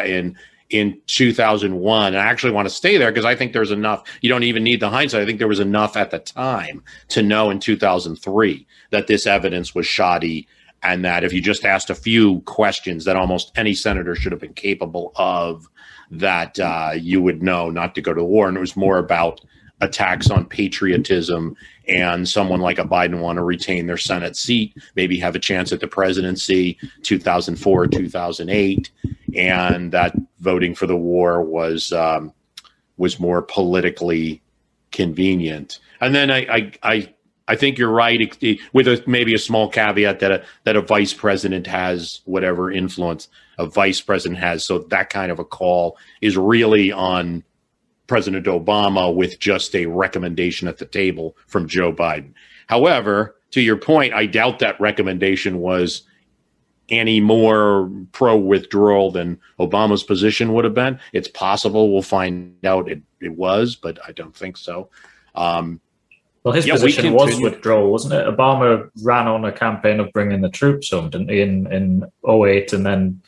2001, and I actually want to stay there because I think there's enough. You don't even need the hindsight. I think there was enough at the time to know in 2003 that this evidence was shoddy, and that if you just asked a few questions that almost any senator should have been capable of, that you would know not to go to war. And it was more about attacks on patriotism and someone like a Biden want to retain their Senate seat, maybe have a chance at the presidency, 2004, 2008, and that voting for the war was more politically convenient. And then I think you're right, with maybe a small caveat that a vice president has whatever influence a vice president has. So that kind of a call is really on President Obama with just a recommendation at the table from Joe Biden. However, to your point, I doubt that recommendation was any more pro-withdrawal than Obama's position would have been. It's possible. We'll find out it was, but I don't think so. Well, his position was withdrawal, wasn't it? Obama ran on a campaign of bringing the troops home, didn't he, in 2008, and then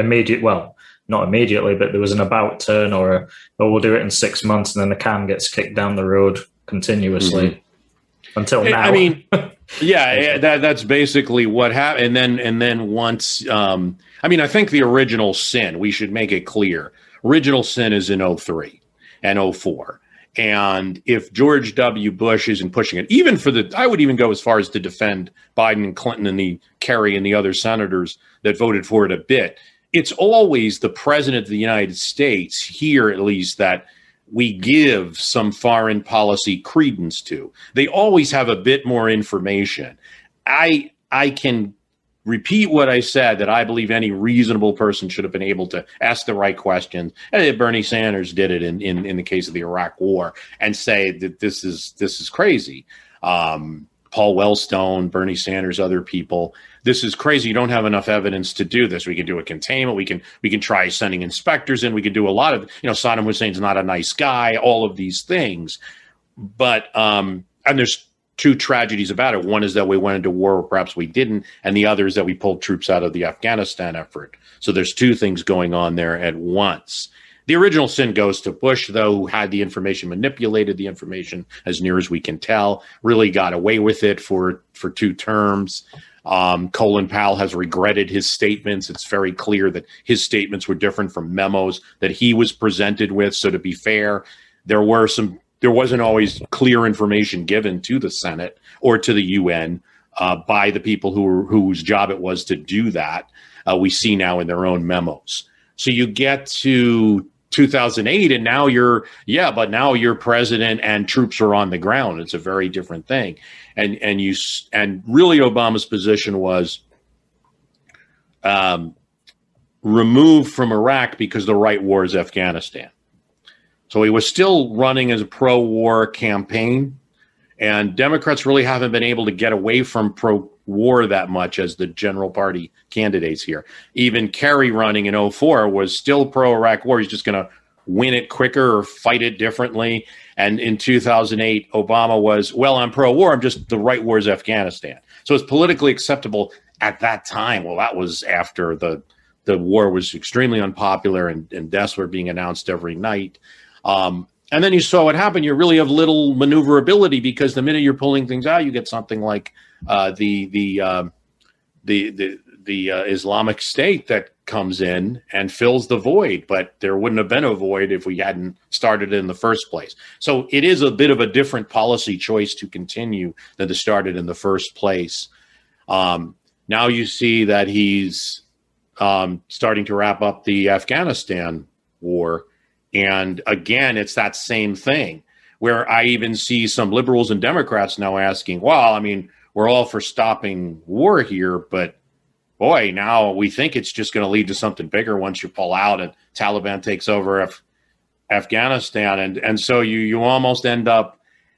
not immediately, but there was an about turn or we'll do it in 6 months, and then the can gets kicked down the road continuously until now. I mean, that's basically what happened. And then once, I think the original sin, we should make it clear, original sin is in 2003 and 2004. And if George W. Bush isn't pushing it, I would even go as far as to defend Biden and Clinton and Kerry and the other senators that voted for it a bit. It's always the president of the United States, here at least, that we give some foreign policy credence to. They always have a bit more information. I can repeat what I said, that I believe any reasonable person should have been able to ask the right questions. And Bernie Sanders did it in the case of the Iraq War, and say that this is crazy. Paul Wellstone, Bernie Sanders, other people. This is crazy. You don't have enough evidence to do this. We can do a containment. We can try sending inspectors in. We can do a lot of, Saddam Hussein's not a nice guy, all of these things. But, and there's two tragedies about it. One is that we went into war, or perhaps we didn't. And the other is that we pulled troops out of the Afghanistan effort. So there's two things going on there at once. The original sin goes to Bush, though, who had the information, manipulated the information as near as we can tell, really got away with it for 2 terms. Colin Powell has regretted his statements. It's very clear that his statements were different from memos that he was presented with. So to be fair, there wasn't always clear information given to the Senate or to the UN by the people whose job it was to do that. we see now in their own memos. So you get to 2008, and now you're president and troops are on the ground. It's a very different thing. And really Obama's position was removed from Iraq because the right war is Afghanistan. So he was still running as a pro-war campaign, and Democrats really haven't been able to get away from pro-war that much as the general party candidates here. Even Kerry running in 2004 was still pro-Iraq war. He's just going to win it quicker or fight it differently. And in 2008, Obama was, well, I'm pro-war. I'm just, the right war is Afghanistan. So it's politically acceptable at that time. Well, that was after the war was extremely unpopular and deaths were being announced every night. And then you saw what happened. You really have little maneuverability because the minute you're pulling things out, you get something like the Islamic State that comes in and fills the void. But there wouldn't have been a void if we hadn't started it in the first place. So it is a bit of a different policy choice to continue than to start it in the first place. Now you see that he's starting to wrap up the Afghanistan war. And again, it's that same thing where I even see some liberals and Democrats now asking, well, I mean, we're all for stopping war here, but boy, now we think it's just going to lead to something bigger once you pull out and Taliban takes over Afghanistan. And so you almost end up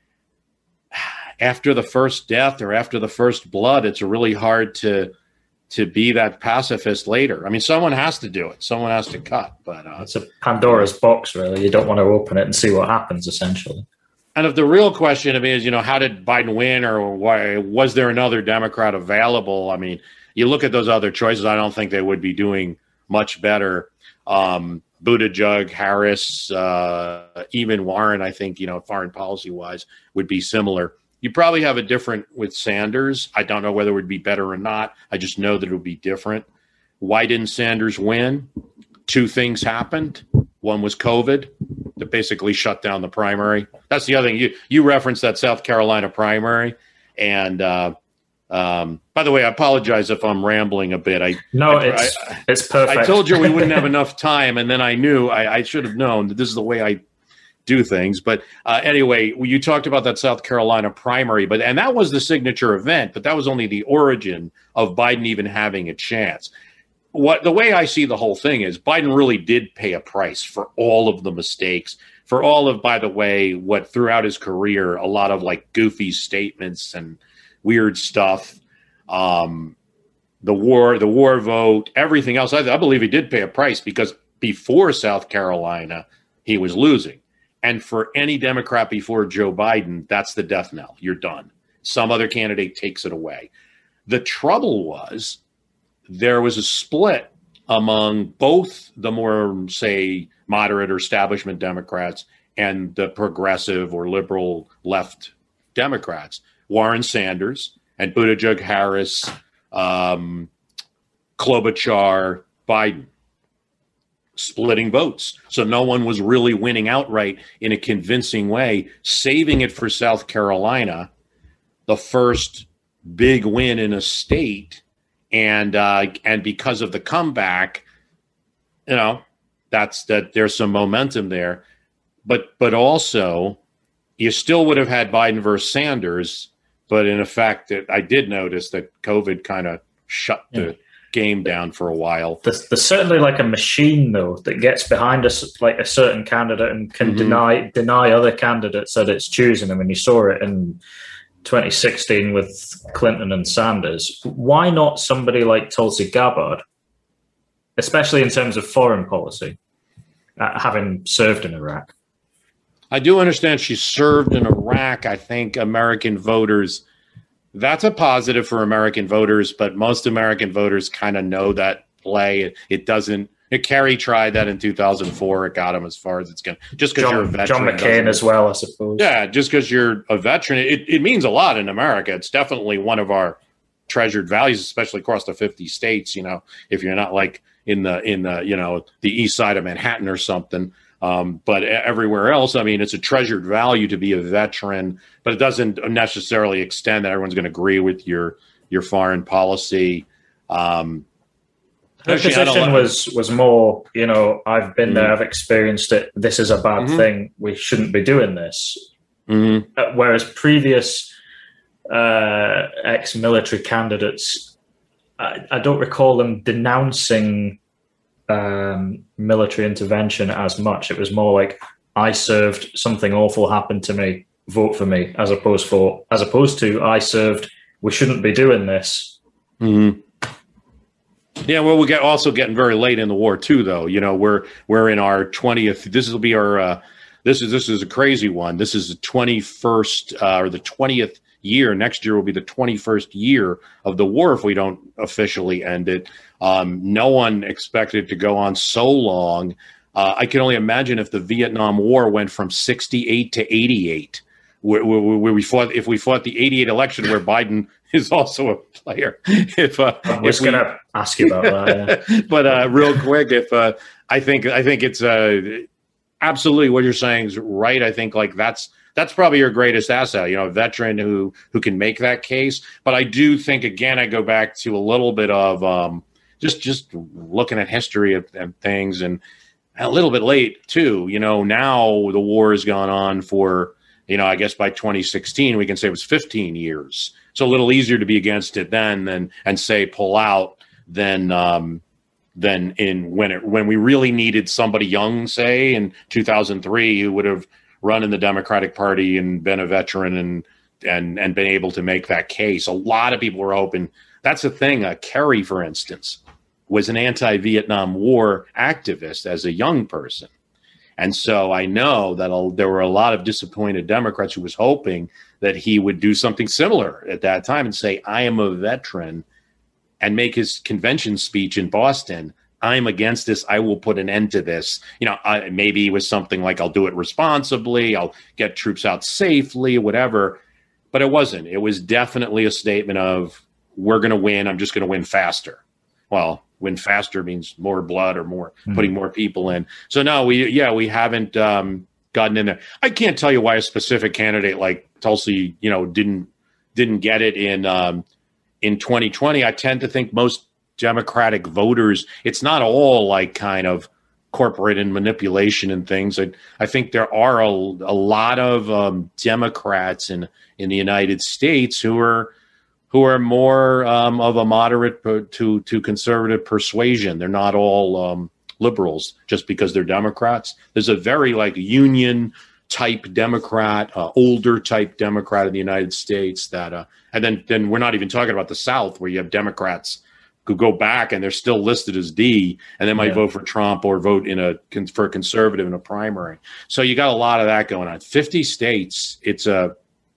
after the first death or after the first blood, it's really hard to be that pacifist later. I mean, someone has to do it. Someone has to cut. But it's a Pandora's box, really. You don't want to open it and see what happens, essentially. And if the real question of is, how did Biden win, or why was there another Democrat available? I mean, you look at those other choices, I don't think they would be doing much better. Buttigieg, Harris, even Warren, I think, foreign policy wise would be similar. You probably have a different with Sanders. I don't know whether it would be better or not. I just know that it would be different. Why didn't Sanders win? Two things happened. One was COVID that basically shut down the primary. That's the other thing. You referenced that South Carolina primary. And by the way, I apologize if I'm rambling a bit. It's perfect. I told you we wouldn't have enough time, and then I knew I should have known that this is the way I do things. But anyway, you talked about that South Carolina primary, and that was the signature event, but that was only the origin of Biden even having a chance. The way I see the whole thing is Biden really did pay a price for all of the mistakes, for all of, by the way, what throughout his career, a lot of like goofy statements and weird stuff, the war vote, everything else. I believe he did pay a price because before South Carolina, he was losing. And for any Democrat before Joe Biden, that's the death knell. You're done. Some other candidate takes it away. The trouble was there was a split among both the more, say, moderate or establishment Democrats and the progressive or liberal left Democrats, Warren Sanders and Buttigieg, Harris, Klobuchar, Biden. Splitting votes. So no one was really winning outright in a convincing way, saving it for South Carolina, the first big win in a state. And because of the comeback, there's some momentum there. But also you still would have had Biden versus Sanders. But in effect, I did notice that COVID kind of shut the game down for a while. There's certainly like a machine though that gets behind us like a certain candidate and can deny other candidates that it's choosing. I mean, you saw it in 2016 with Clinton and Sanders. Why not somebody like Tulsi Gabbard, especially in terms of foreign policy, having served in Iraq? I do understand she served in Iraq. I think American voters, that's a positive for American voters, but most American voters kind of know that play. It doesn't. Kerry tried that in 2004. It got him as far as it's going. Just because you're a veteran. John McCain as well, I suppose. Yeah, just because you're a veteran, it means a lot in America. It's definitely one of our treasured values, especially across the 50 states. If you're not like in the the east side of Manhattan or something. But everywhere else, I mean, it's a treasured value to be a veteran, but it doesn't necessarily extend that everyone's going to agree with your foreign policy. Her position was more, I've been there, I've experienced it. This is a bad thing. We shouldn't be doing this. Whereas previous ex-military candidates, I don't recall them denouncing military intervention as much. It was more like, I served, something awful happened to me, vote for me, as opposed to I served, we shouldn't be doing this. Yeah, well, we're also getting very late in the war too, though. We're in our 20th. This will be our. This is a crazy one. This is the 21st or the 20th year. Next year will be the 21st year of the war if we don't officially end it. No one expected it to go on so long. I can only imagine if the Vietnam War went from 68 to 88, where we fought. If we fought the 88 election, where Biden is also a player. I was going to ask you about that. Yeah. But real quick, I think it's absolutely what you're saying is right. I think that's probably your greatest asset. A veteran who can make that case. But I do think, again, I go back to a little bit of just looking at history and things, and a little bit late too. Now the war has gone on for, I guess by 2016 we can say it was 15 years. So a little easier to be against it then and say pull out than when we really needed somebody young, say in 2003, who would have run in the Democratic Party and been a veteran and been able to make that case. A lot of people were hoping. That's the thing. Kerry, for instance, was an anti-Vietnam War activist as a young person. And so I know that there were a lot of disappointed Democrats who was hoping that he would do something similar at that time and say, I am a veteran, and make his convention speech in Boston. I'm against this. I will put an end to this. Maybe it was something like, I'll do it responsibly. I'll get troops out safely, whatever. But it wasn't. It was definitely a statement of, we're going to win. I'm just going to win faster. Well, win faster means more blood or more putting more people in. So no, we haven't gotten in there. I can't tell you why a specific candidate like Tulsi, didn't get it in 2020. I tend to think most Democratic voters, it's not all like kind of corporate and manipulation and things. I think there are a lot of Democrats in the United States who are more of a moderate to conservative persuasion. They're not all liberals just because they're Democrats. There's a very union type Democrat, older type Democrat in the United States that, and then we're not even talking about the South, where you have Democrats who go back and they're still listed as D, and they might vote for Trump or vote for a conservative in a primary. So you got a lot of that going on. 50 states. It's a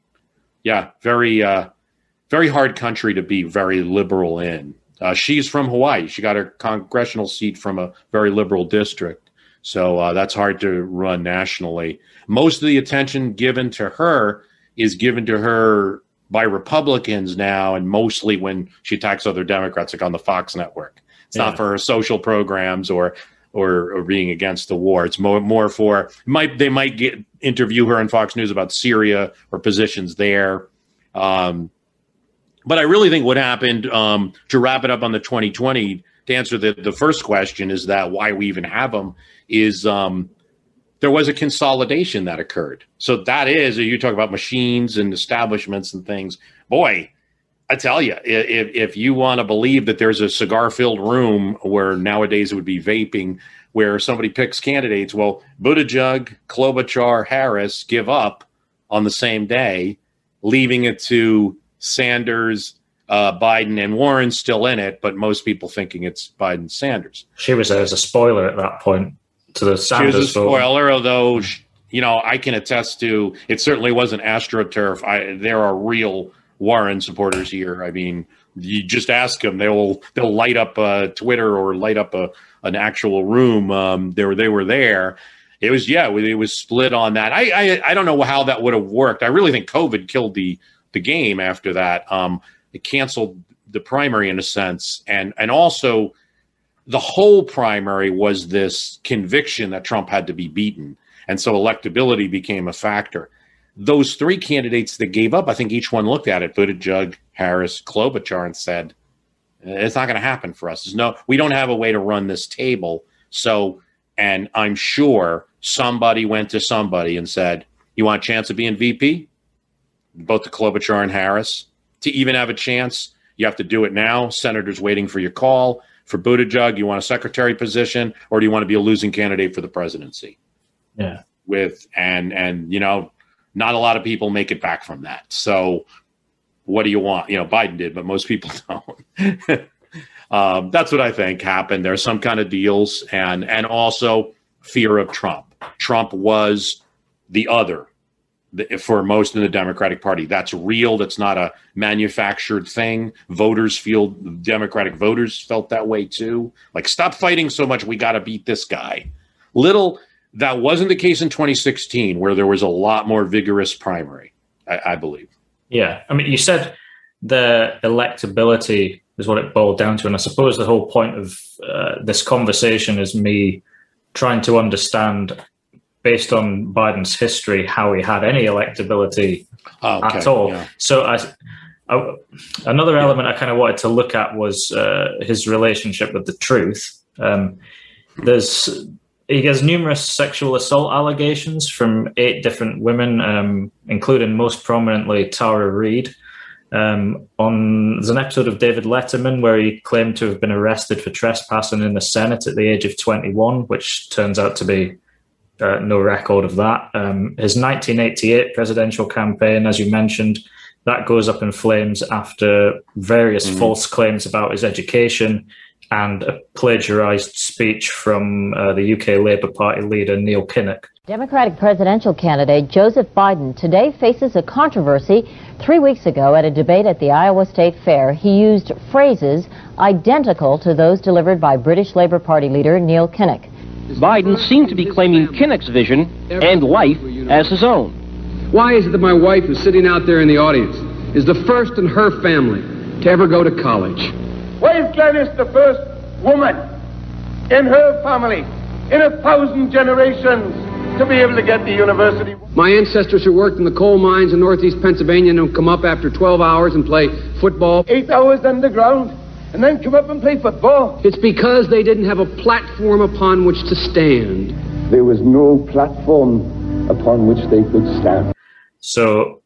very hard country to be very liberal in. She's from Hawaii. She got her congressional seat from a very liberal district. So that's hard to run nationally. Most of the attention given to her is given to her by Republicans now, and mostly when she attacks other Democrats, like on the Fox network. It's not for her social programs or being against the war. It's more for they might interview her on Fox News about Syria or positions there. But I really think what happened, to wrap it up on the 2020, to answer the first question, is that why we even have them, is there was a consolidation that occurred. So that is, you talk about machines and establishments and things. Boy, I tell you, if you want to believe that there's a cigar-filled room where nowadays it would be vaping, where somebody picks candidates, well, Buttigieg, Klobuchar, Harris give up on the same day, leaving it to Sanders, Biden, and Warren still in it, but most people thinking it's Biden, Sanders. She was there as a spoiler at that point to the Sanders. She was a spoiler, although, I can attest to, it certainly wasn't AstroTurf. There are real Warren supporters here. I mean, you just ask them, they'll light up Twitter or light up an actual room. They were there. It was split on that. I don't know how that would have worked. I really think COVID killed the game after that. It canceled the primary in a sense. And also the whole primary was this conviction that Trump had to be beaten. And so electability became a factor. Those three candidates that gave up, I think each one looked at it, Buttigieg, Harris, Klobuchar, and said, It's not going to happen for us. We don't have a way to run this table. So, and I'm sure somebody went to somebody and said, you want a chance of being VP? Both to Klobuchar and Harris. To even have a chance, you have to do it now. Senators waiting for your call. For Buttigieg, you want a secretary position, or do you want to be a losing candidate for the presidency? Yeah. And not a lot of people make it back from that. So what do you want? Biden did, but most people don't. That's what I think happened. There's some kind of deals and also fear of Trump. Trump was the other for most in the Democratic Party. That's real. That's not a manufactured thing. Democratic voters felt that way too. Like, stop fighting so much. We got to beat this guy. That wasn't the case in 2016, where there was a lot more vigorous primary, I believe. Yeah. I mean, you said the electability is what it boiled down to. And I suppose the whole point of this conversation is me trying to understand, based on Biden's history, how he had any electability at all. Yeah. So another element I kind of wanted to look at was his relationship with the truth. He has numerous sexual assault allegations from 8 different women, including most prominently Tara Reid. There's an episode of David Letterman where he claimed to have been arrested for trespassing in the Senate at the age of 21, which turns out to be no record of that. His 1988 presidential campaign, as you mentioned, that goes up in flames after various false claims about his education and a plagiarized speech from the UK Labour Party leader Neil Kinnock. Democratic presidential candidate Joseph Biden today faces a controversy. 3 weeks ago at a debate at the Iowa State Fair, he used phrases identical to those delivered by British Labour Party leader Neil Kinnock. Biden seemed to be claiming Kinnock's vision and life as his own. Why is it that my wife, who's sitting out there in the audience, is the first in her family to ever go to college? Why is Gladys the first woman in her family in 1,000 generations to be able to get to university? My ancestors who worked in the coal mines in northeast Pennsylvania and come up after 12 hours and play football. 8 hours underground and then come up and play football. It's because they didn't have a platform upon which to stand. There was no platform upon which they could stand. So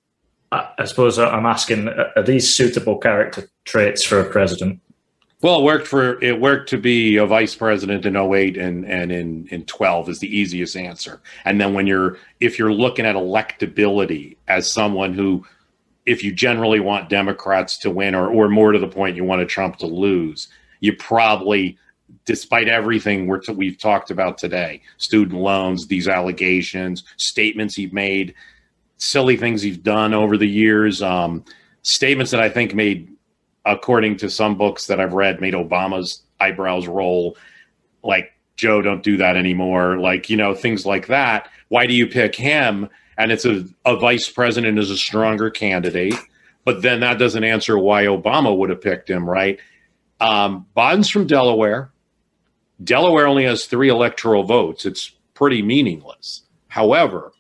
I suppose I'm asking, are these suitable character traits for a president? Well, it worked to be a vice president in 08 and in 12 is the easiest answer. And then if you're looking at electability as someone who, if you generally want Democrats to win or more to the point, you want Trump to lose, you probably, despite everything we've talked about today, student loans, these allegations, statements he made, silly things he's done over the years, statements that I think made, according to some books that I've read, made Obama's eyebrows roll, like, Joe, don't do that anymore. Like, things like that. Why do you pick him? And it's a vice president is a stronger candidate. But then that doesn't answer why Obama would have picked him, right? Biden's from Delaware. Delaware only has 3 electoral votes. It's pretty meaningless. However,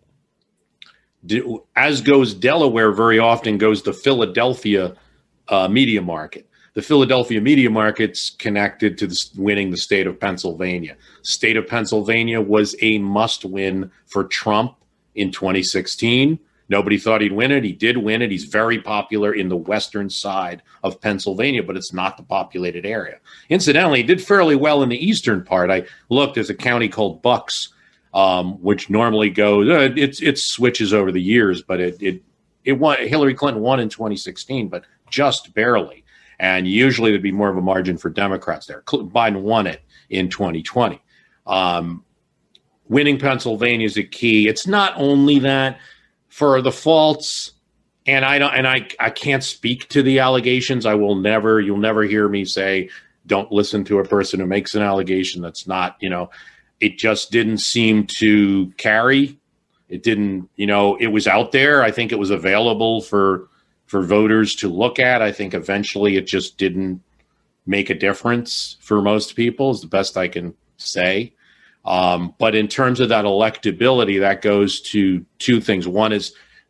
as goes Delaware, very often goes the Philadelphia media market. The Philadelphia media market's connected to winning the state of Pennsylvania. State of Pennsylvania was a must-win for Trump in 2016. Nobody thought he'd win it. He did win it. He's very popular in the western side of Pennsylvania, but it's not the populated area. Incidentally, he did fairly well in the eastern part. I looked, there's a county called Bucks, which normally goes, it switches over the years, but it won. Hillary Clinton won in 2016, but just barely. And usually there'd be more of a margin for Democrats there. Biden won it in 2020. Winning Pennsylvania is a key. It's not only that. For the faults, and I can't speak to the allegations. You'll never hear me say, don't listen to a person who makes an allegation that's not, it just didn't seem to carry. It didn't, it was out there. I think it was available for voters to look at. I think eventually it just didn't make a difference for most people, is the best I can say. But in terms of that electability, that goes to 2 things. One is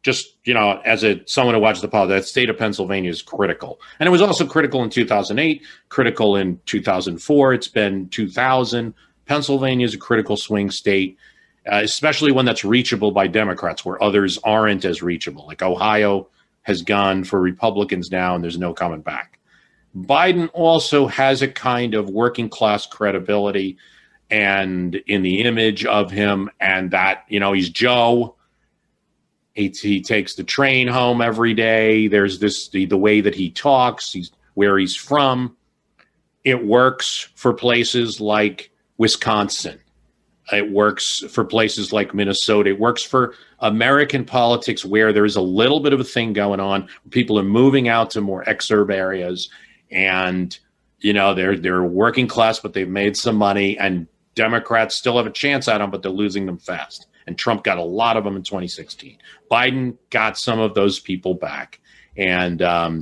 just, as someone who watches the politics, that state of Pennsylvania is critical. And it was also critical in 2008, critical in 2004. It's been 2000. Pennsylvania is a critical swing state, especially one that's reachable by Democrats, where others aren't as reachable. Like Ohio has gone for Republicans now, and there's no coming back. Biden also has a kind of working class credibility and in the image of him, and that, he's Joe. He takes the train home every day. There's the way that he talks, where he's from. It works for places like Wisconsin. It works for places like Minnesota. It works for American politics where there's a little bit of a thing going on. People are moving out to more exurb areas, and they're working class, but they've made some money, and Democrats still have a chance at them, but they're losing them fast. And Trump got a lot of them in 2016. Biden got some of those people back. And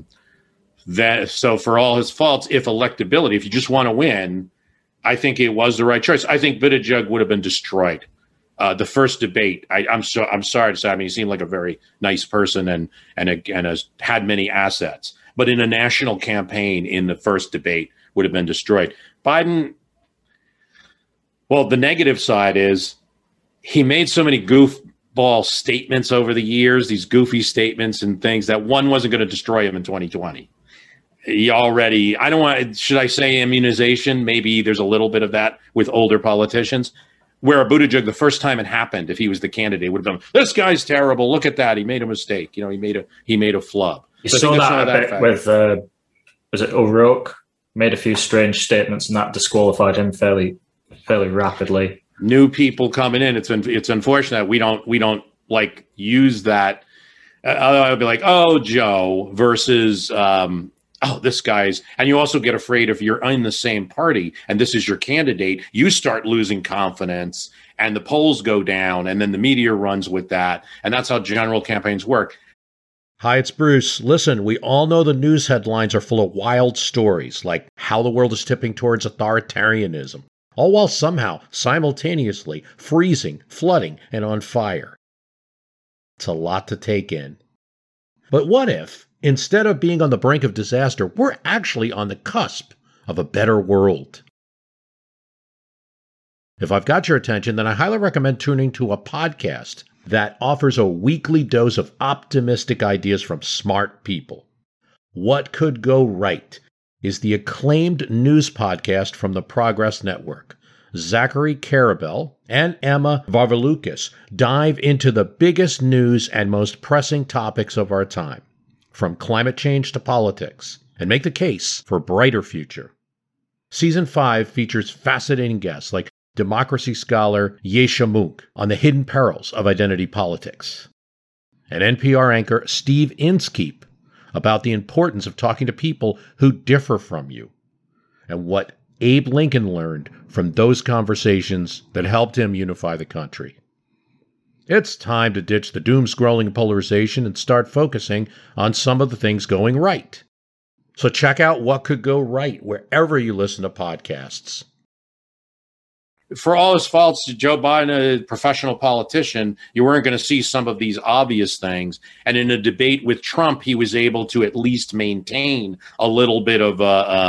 so for all his faults, if electability, if you just want to win, I think it was the right choice. I think Buttigieg would have been destroyed. The first debate, I'm sorry to say, he seemed like a very nice person and has had many assets. But in a national campaign, in the first debate, would have been destroyed. Biden, well, the negative side is he made so many goofball statements over the years, these goofy statements and things, that one wasn't going to destroy him in 2020. Should I say immunization? Maybe there's a little bit of that with older politicians. Where Buttigieg, the first time it happened, if he was the candidate, would have been, this guy's terrible. Look at that. He made a mistake. He made a flub. You saw that a bit with, was it O'Rourke? Made a few strange statements, and that disqualified him fairly rapidly. New people coming in. It's unfortunate we don't like use that. I would be like, oh, Joe versus this guy's. And you also get afraid if you're in the same party and this is your candidate, you start losing confidence and the polls go down, and then the media runs with that, and that's how general campaigns work. Hi, it's Bruce. Listen, we all know the news headlines are full of wild stories, like how the world is tipping towards authoritarianism, all while somehow simultaneously freezing, flooding, and on fire. It's a lot to take in. But what if, instead of being on the brink of disaster, we're actually on the cusp of a better world? If I've got your attention, then I highly recommend tuning to a podcast that offers a weekly dose of optimistic ideas from smart people. What Could Go Right is the acclaimed news podcast from the Progress Network. Zachary Karabell and Emma Varvaloucas dive into the biggest news and most pressing topics of our time, from climate change to politics, and make the case for a brighter future. Season 5 features fascinating guests like democracy scholar Yesha Mounk on the hidden perils of identity politics, and NPR anchor Steve Inskeep about the importance of talking to people who differ from you, and what Abe Lincoln learned from those conversations that helped him unify the country. It's time to ditch the doom-scrolling polarization and start focusing on some of the things going right. So check out What Could Go Right wherever you listen to podcasts. For all his faults, Joe Biden, a professional politician, you weren't going to see some of these obvious things. And in a debate with Trump, he was able to at least maintain a little bit of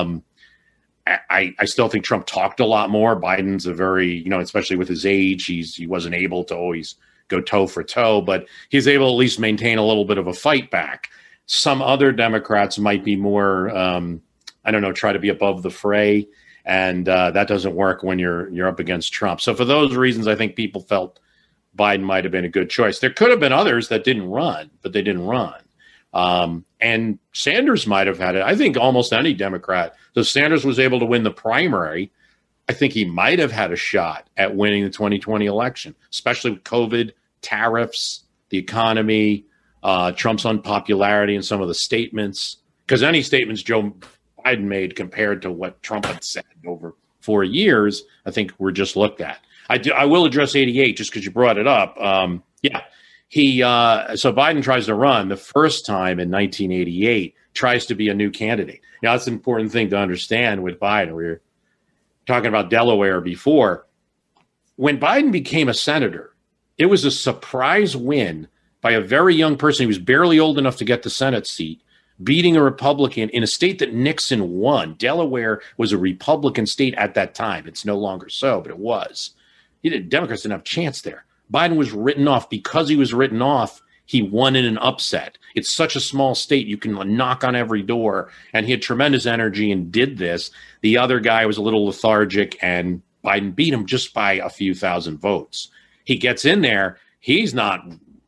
I still think Trump talked a lot more. Biden's a very, especially with his age, he wasn't able to always go toe for toe, but he's able to at least maintain a little bit of a fight back. Some other Democrats might be more, try to be above the fray. And that doesn't work when you're up against Trump. So for those reasons, I think people felt Biden might have been a good choice. There could have been others that didn't run, but they didn't run. And Sanders might have had it. I think almost any Democrat. So Sanders was able to win the primary. I think he might have had a shot at winning the 2020 election, especially with COVID, tariffs, the economy, Trump's unpopularity, and some of the statements. Because any statements Joe Biden made compared to what Trump had said over 4 years, I think were just looked at. I will address 88 just because you brought it up. So Biden tries to run the first time in 1988, tries to be a new candidate. Now, that's an important thing to understand with Biden. We were talking about Delaware before. When Biden became a senator, it was a surprise win by a very young person who was barely old enough to get the Senate seat, beating a Republican in a state that Nixon won. Delaware was a Republican state at that time. It's no longer so, but it was. Democrats didn't have a chance there. Biden was written off. Because he was written off, he won in an upset. It's such a small state. You can knock on every door. And he had tremendous energy and did this. The other guy was a little lethargic, and Biden beat him just by a few thousand votes. He gets in there. He's not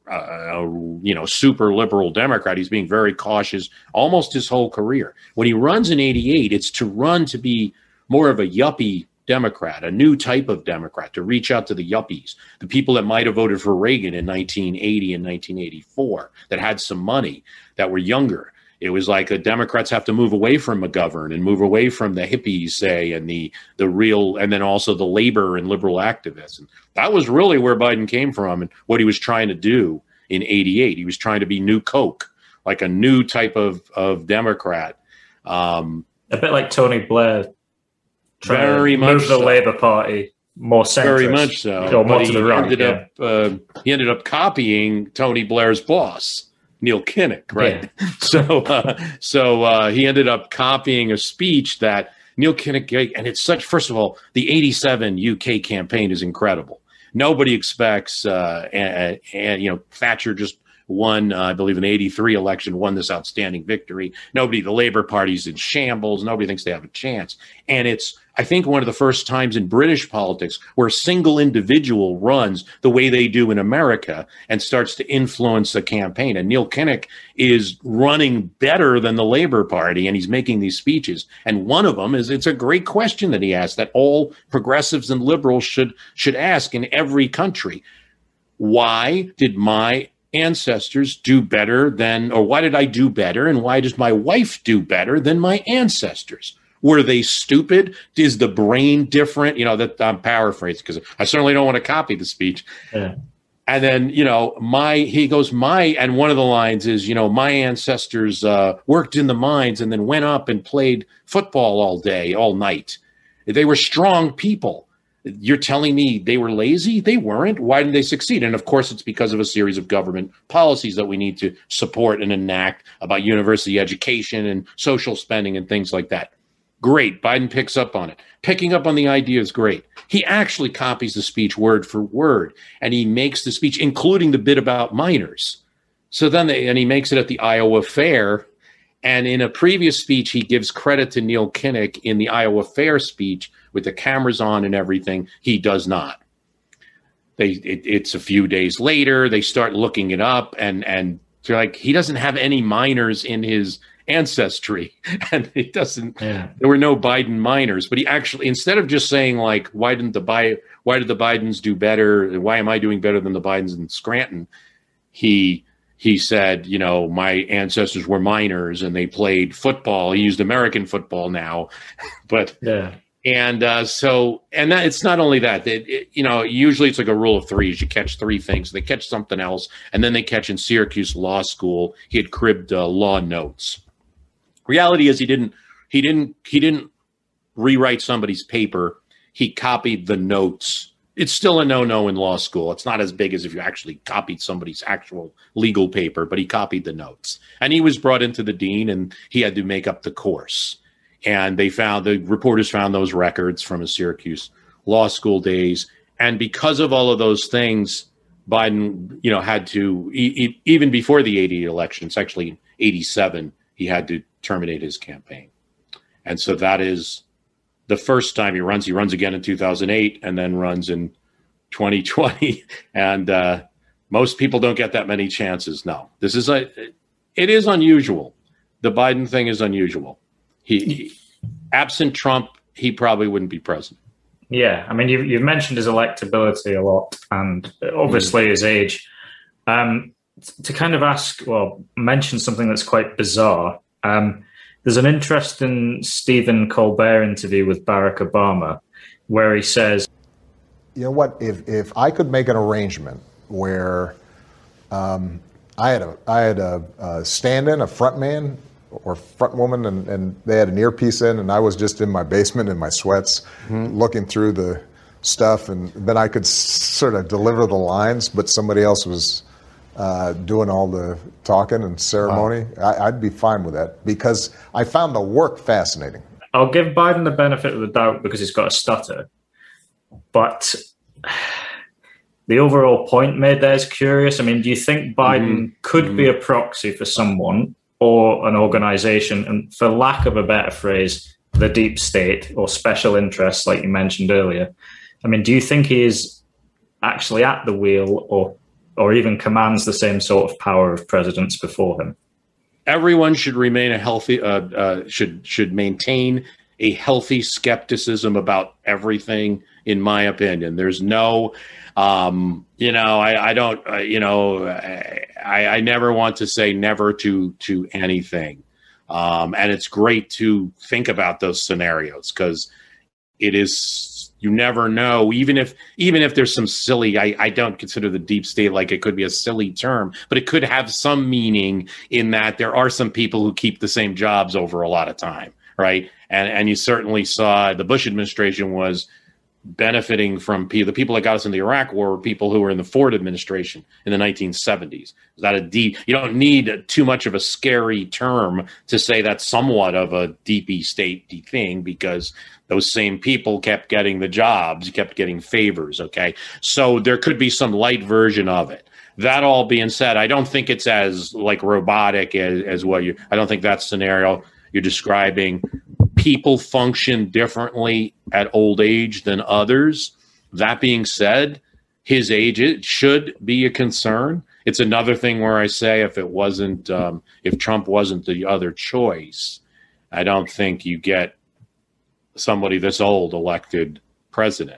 super liberal Democrat. He's being very cautious almost his whole career. When he runs in 88, it's to run to be more of a yuppie Democrat, a new type of Democrat, to reach out to the yuppies, the people that might have voted for Reagan in 1980 and 1984, that had some money, that were younger. It was like the Democrats have to move away from McGovern and move away from the hippies, say, and the real, and then also the labor and liberal activists. And that was really where Biden came from and what he was trying to do in 88. He was trying to be new Koch, like a new type of Democrat. A bit like Tony Blair. Very much move the Labour Party more centrist. Very much so. More but to the right, he ended up copying Tony Blair's boss, Neil Kinnock, right? Yeah. So he ended up copying a speech that Neil Kinnock gave, and it's such. First of all, the '87 UK campaign is incredible. Nobody expects, and Thatcher just won, I believe, an '83 election, won this outstanding victory. The Labour Party's in shambles. Nobody thinks they have a chance, and it's, I think, one of the first times in British politics where a single individual runs the way they do in America and starts to influence a campaign. And Neil Kinnock is running better than the Labour Party, and he's making these speeches. And one of them is, it's a great question that he asked that all progressives and liberals should ask in every country. Why did my ancestors do better than, or why did I do better, and why does my wife do better than my ancestors? Were they stupid? Is the brain different? That I'm paraphrasing because I certainly don't want to copy the speech. Yeah. And then, he goes, and one of the lines is, my ancestors worked in the mines and then went up and played football all day, all night. They were strong people. You're telling me they were lazy? They weren't. Why didn't they succeed? And of course, it's because of a series of government policies that we need to support and enact about university education and social spending and things like that. Great. Biden picks up on it. Picking up on the idea is great. He actually copies the speech word for word, and he makes the speech, including the bit about minors. So then, and he makes it at the Iowa Fair. And in a previous speech, he gives credit to Neil Kinnock in the Iowa Fair speech with the cameras on and everything. He does not. It's a few days later. They start looking it up, and they're like, he doesn't have any minors in his ancestry, and it doesn't. Yeah. There were no Biden minors, but he actually, instead of just saying like, why did the Bidens do better? Why am I doing better than the Bidens in Scranton? He said, my ancestors were minors and they played football. He used American football now, but yeah. And that it's not only that, usually it's like a rule of threes. You catch three things, they catch something else, and then they catch in Syracuse Law School. He had cribbed law notes. Reality is he didn't rewrite somebody's paper. He copied the notes. It's still a no-no in law school. It's not as big as if you actually copied somebody's actual legal paper, but he copied the notes. And he was brought into the dean, and he had to make up the course. And the reporters found those records from his Syracuse law school days. And because of all of those things, Biden, had to, even before the 88 election, it's actually 87, he had to terminate his campaign. And so that is the first time he runs. He runs again in 2008 and then runs in 2020. And most people don't get that many chances. No, it is unusual. The Biden thing is unusual. He absent Trump, he probably wouldn't be president. Yeah, I mean, you've mentioned his electability a lot, and obviously his age. To kind of mention something that's quite bizarre. There's an interesting Stephen Colbert interview with Barack Obama where he says, "You know what? If I could make an arrangement where I had a stand-in, a front man or front woman, and they had an earpiece in, and I was just in my basement in my sweats, looking through the stuff, and then I could sort of deliver the lines, but somebody else was doing all the talking and ceremony. I'd be fine with that because I found the work fascinating. I'll give Biden the benefit of the doubt because he's got a stutter. But the overall point made there is curious. I mean, do you think Biden could be a proxy for someone or an organization, and for lack of a better phrase, the deep state or special interests, like you mentioned earlier? I mean, do you think he is actually at the wheel or even commands the same sort of power of presidents before him? Everyone should remain a healthy, should maintain a healthy skepticism about everything, in my opinion. There's no, I never want to say never to anything. And it's great to think about those scenarios because it is, you never know, even if there's some silly, I don't consider the deep state like it could be a silly term, but it could have some meaning in that there are some people who keep the same jobs over a lot of time, right? And you certainly saw the Bush administration was benefiting from the people that got us in the Iraq War were people who were in the Ford administration in the 1970s. Is that a deep? You don't need too much of a scary term to say that's somewhat of a deep state thing because those same people kept getting the jobs, kept getting favors. Okay, so there could be some light version of it. That all being said, I don't think it's as like robotic as what you. I don't think that scenario you're describing. People function differently at old age than others. That being said, his age, it should be a concern. It's another thing where I say if Trump wasn't the other choice, I don't think you get somebody this old elected president.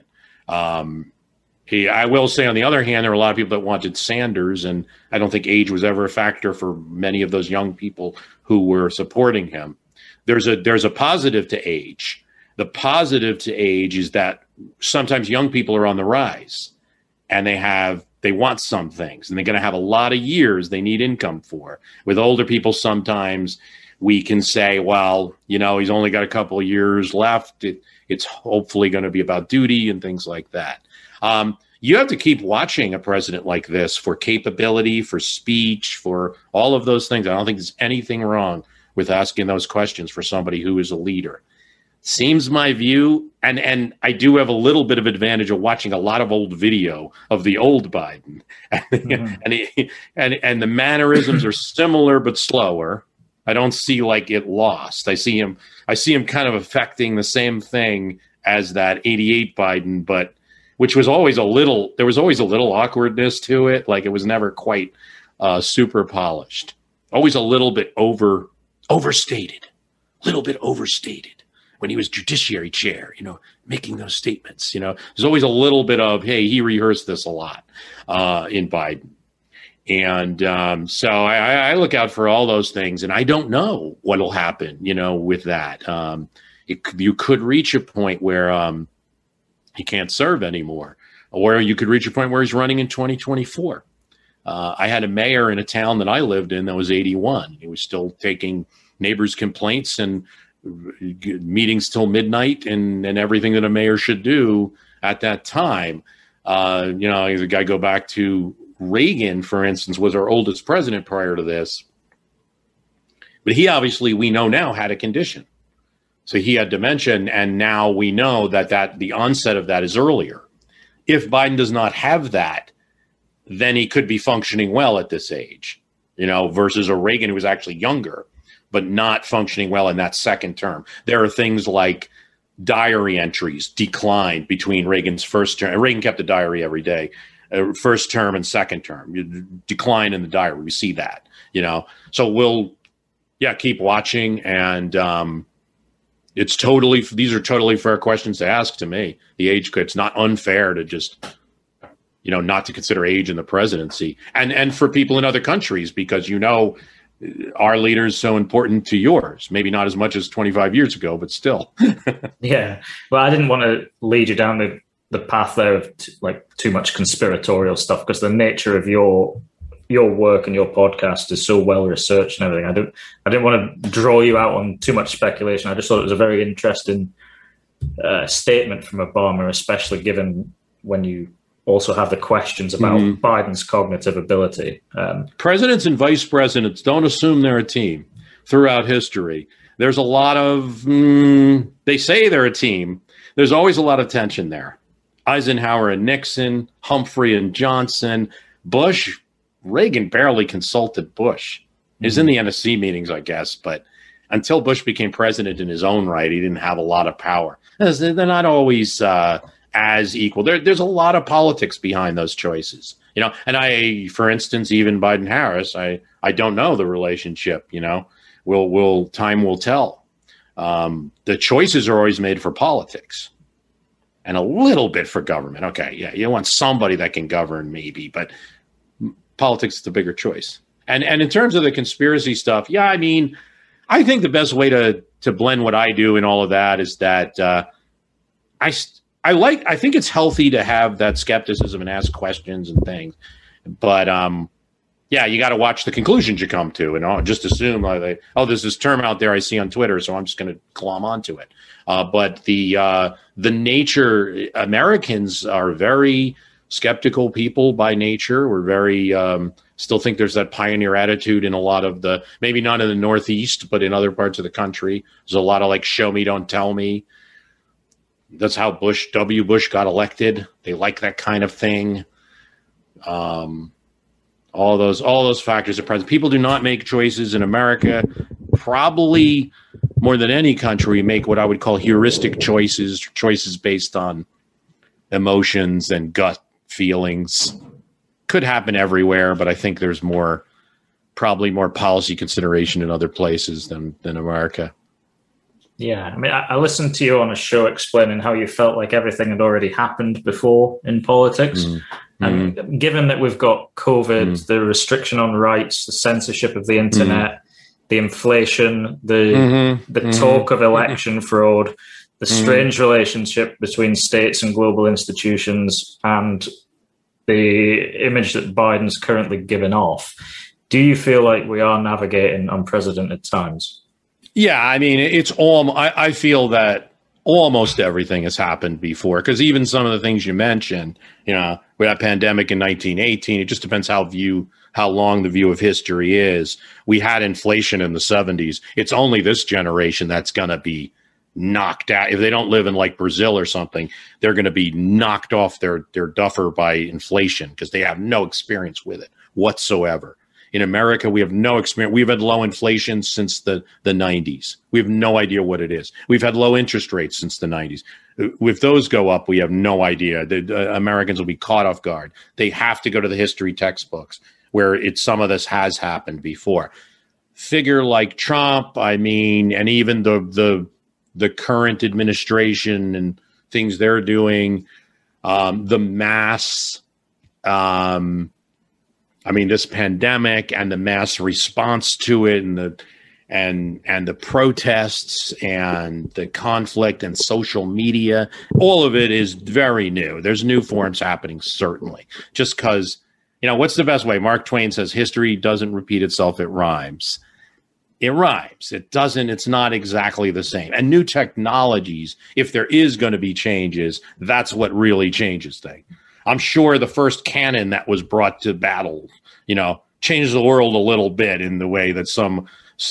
I will say, on the other hand, there were a lot of people that wanted Sanders, and I don't think age was ever a factor for many of those young people who were supporting him. There's a positive to age. The positive to age is that sometimes young people are on the rise and they want some things and they're going to have a lot of years they need income for. With older people, sometimes we can say, well, he's only got a couple of years left. It's hopefully going to be about duty and things like that. You have to keep watching a president like this for capability, for speech, for all of those things. I don't think there's anything wrong with asking those questions for somebody who is a leader. Seems my view, and I do have a little bit of advantage of watching a lot of old video of the old Biden, and the mannerisms are similar but slower. I don't see like it lost. I see him kind of affecting the same thing as that 88 Biden, but which was always there was always a little awkwardness to it. Like it was never quite super polished. Always a little bit overstated, a little bit overstated when he was judiciary chair, making those statements, there's always a little bit of, hey, he rehearsed this a lot in Biden. And so I look out for all those things, and I don't know what'll happen, with that. You could reach a point where he can't serve anymore, or you could reach a point where he's running in 2024. I had a mayor in a town that I lived in that was 81. He was still taking neighbors' complaints and meetings till midnight and everything that a mayor should do at that time. The guy go back to Reagan, for instance, was our oldest president prior to this. But he obviously, we know now, had a condition. So he had dementia, and now we know that the onset of that is earlier. If Biden does not have that, then he could be functioning well at this age, versus a Reagan who was actually younger, but not functioning well in that second term. There are things like diary entries declined between Reagan's first term. Reagan kept a diary every day, first term and second term. Decline in the diary. We see that, So we'll, keep watching. And these are totally fair questions to ask to me. The age, it's not unfair to just, not to consider age in the presidency, and for people in other countries, because, our leader is so important to yours. Maybe not as much as 25 years ago, but still. Yeah. Well, I didn't want to lead you down the path there of too much conspiratorial stuff, because the nature of your work and your podcast is so well researched and everything. I didn't want to draw you out on too much speculation. I just thought it was a very interesting statement from Obama, especially given when you also have the questions about Biden's cognitive ability. Presidents and vice presidents don't assume they're a team throughout history. There's a lot of, they say they're a team. There's always a lot of tension there. Eisenhower and Nixon, Humphrey and Johnson, Bush, Reagan barely consulted Bush. He was in the NSC meetings, I guess, but until Bush became president in his own right, he didn't have a lot of power. They're not always as equal. There's a lot of politics behind those choices, you know. And for instance, even Biden-Harris, I don't know the relationship. You know, time will tell. The choices are always made for politics, and a little bit for government. Okay, yeah, you want somebody that can govern, maybe, but politics is the bigger choice. And in terms of the conspiracy stuff, yeah, I mean, I think the best way to blend what I do and all of that is that I think it's healthy to have that skepticism and ask questions and things, but yeah, you got to watch the conclusions you come to, and just assume like, there's this term out there I see on Twitter, so I'm just going to glom onto it. But the nature, Americans are very skeptical people by nature. We're very still think there's that pioneer attitude in a lot of maybe not in the Northeast, but in other parts of the country. There's a lot of like, show me, don't tell me. That's how W. Bush got elected. They like that kind of thing. All those factors are present. People do not make choices in America. Probably more than any country, make what I would call heuristic choices based on emotions and gut feelings. Could happen everywhere, but I think there's probably more policy consideration in other places than America. Yeah, I mean, I listened to you on a show explaining how you felt like everything had already happened before in politics. And given that we've got COVID, the restriction on rights, the censorship of the internet, the inflation, the talk of election fraud, the strange relationship between states and global institutions, and the image that Biden's currently given off, do you feel like we are navigating unprecedented times? Yeah, I mean, I feel that almost everything has happened before, because even some of the things you mentioned, you know, we had a pandemic in 1918. It just depends how long the view of history is. We had inflation in the 70s. It's only this generation that's going to be knocked out. If they don't live in like Brazil or something, they're going to be knocked off their duffer by inflation because they have no experience with it whatsoever. In America, we have no experience. We've had low inflation since the 90s. We have no idea what it is. We've had low interest rates since the 90s. If those go up, we have no idea. The Americans will be caught off guard. They have to go to the history textbooks where some of this has happened before. Figure like Trump, I mean, and even the current administration and things they're doing, the mass, I mean, this pandemic and the mass response to it, and the protests and the conflict and social media, all of it is very new. There's new forms happening, certainly. Just because, you know, what's the best way? Mark Twain says history doesn't repeat itself, it rhymes. It rhymes. It doesn't. It's not exactly the same. And new technologies, if there is going to be changes, that's what really changes things. I'm sure the first cannon that was brought to battle, you know, changed the world a little bit in the way that some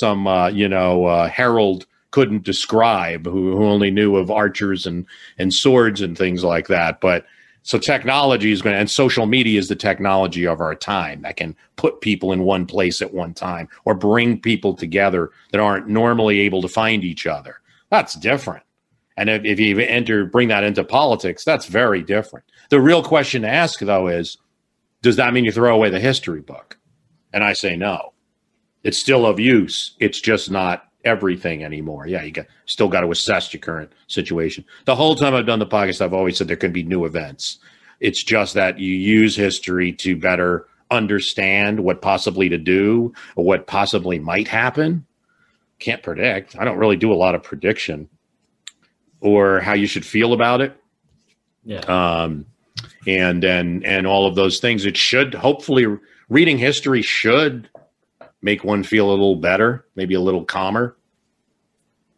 herald couldn't describe, who only knew of archers and swords and things like that. But so technology is going to, and social media is the technology of our time that can put people in one place at one time or bring people together that aren't normally able to find each other. That's different. And if you bring that into politics, that's very different. The real question to ask, though, is, does that mean you throw away the history book? And I say no. It's still of use. It's just not everything anymore. Yeah, still got to assess your current situation. The whole time I've done the podcast, I've always said there could be new events. It's just that you use history to better understand what possibly to do or what possibly might happen. Can't predict. I don't really do a lot of prediction or how you should feel about it. Yeah. And all of those things. It should, hopefully, reading history should make one feel a little better, maybe a little calmer.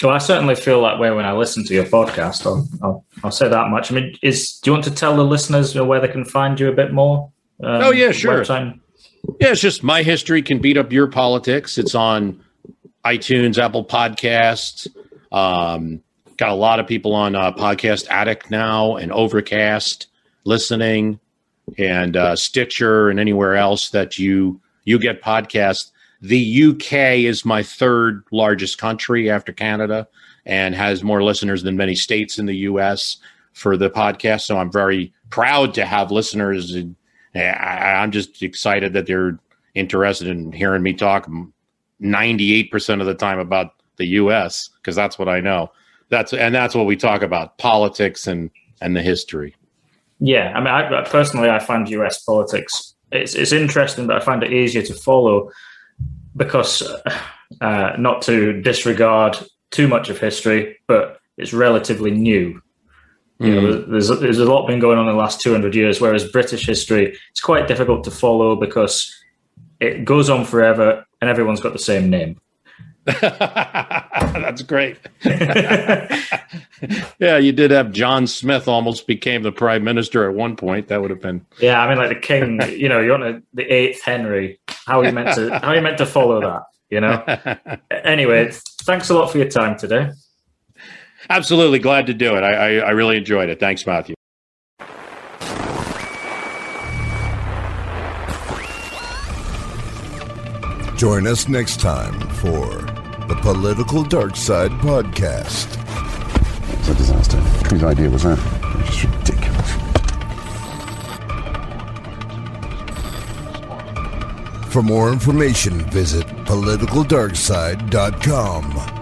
Well, I certainly feel that way when I listen to your podcast. I'll say that much. I mean, do you want to tell the listeners where they can find you a bit more? Oh, yeah, sure. Website? Yeah, it's just My History Can Beat Up Your Politics. It's on iTunes, Apple Podcasts. Got a lot of people on Podcast Addict now and Overcast listening, and Stitcher and anywhere else that you get podcasts. The UK is my third largest country after Canada and has more listeners than many states in the US for the podcast. So I'm very proud to have listeners. And I'm just excited that they're interested in hearing me talk 98% of the time about the US, because that's what I know. That's what we talk about, politics and the history. Yeah, I mean, I personally find US politics, it's interesting, but I find it easier to follow because not to disregard too much of history, but it's relatively new. You know, there's a lot been going on in the last 200 years, whereas British history, it's quite difficult to follow because it goes on forever and everyone's got the same name. That's great. Yeah, you did have John Smith almost became the prime minister at one point. That would have been. Yeah, I mean, like the king. You know, you want the 8th Henry. How are you meant to follow that? You know. Anyway, thanks a lot for your time today. Absolutely, glad to do it. I really enjoyed it. Thanks, Matthew. Join us next time for the Political Dark Side Podcast. It's a disaster. Whose idea was that? It's just ridiculous. For more information, visit politicaldarkside.com.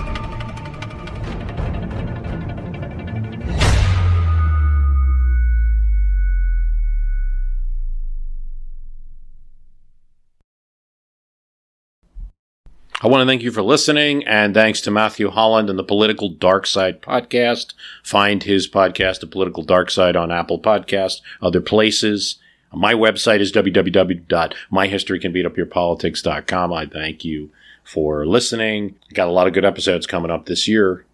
I want to thank you for listening, and thanks to Matthew Holland and the Political Dark Side podcast. Find his podcast, The Political Dark Side, on Apple Podcasts, other places. My website is www.myhistorycanbeatupyourpolitics.com. I thank you for listening. Got a lot of good episodes coming up this year.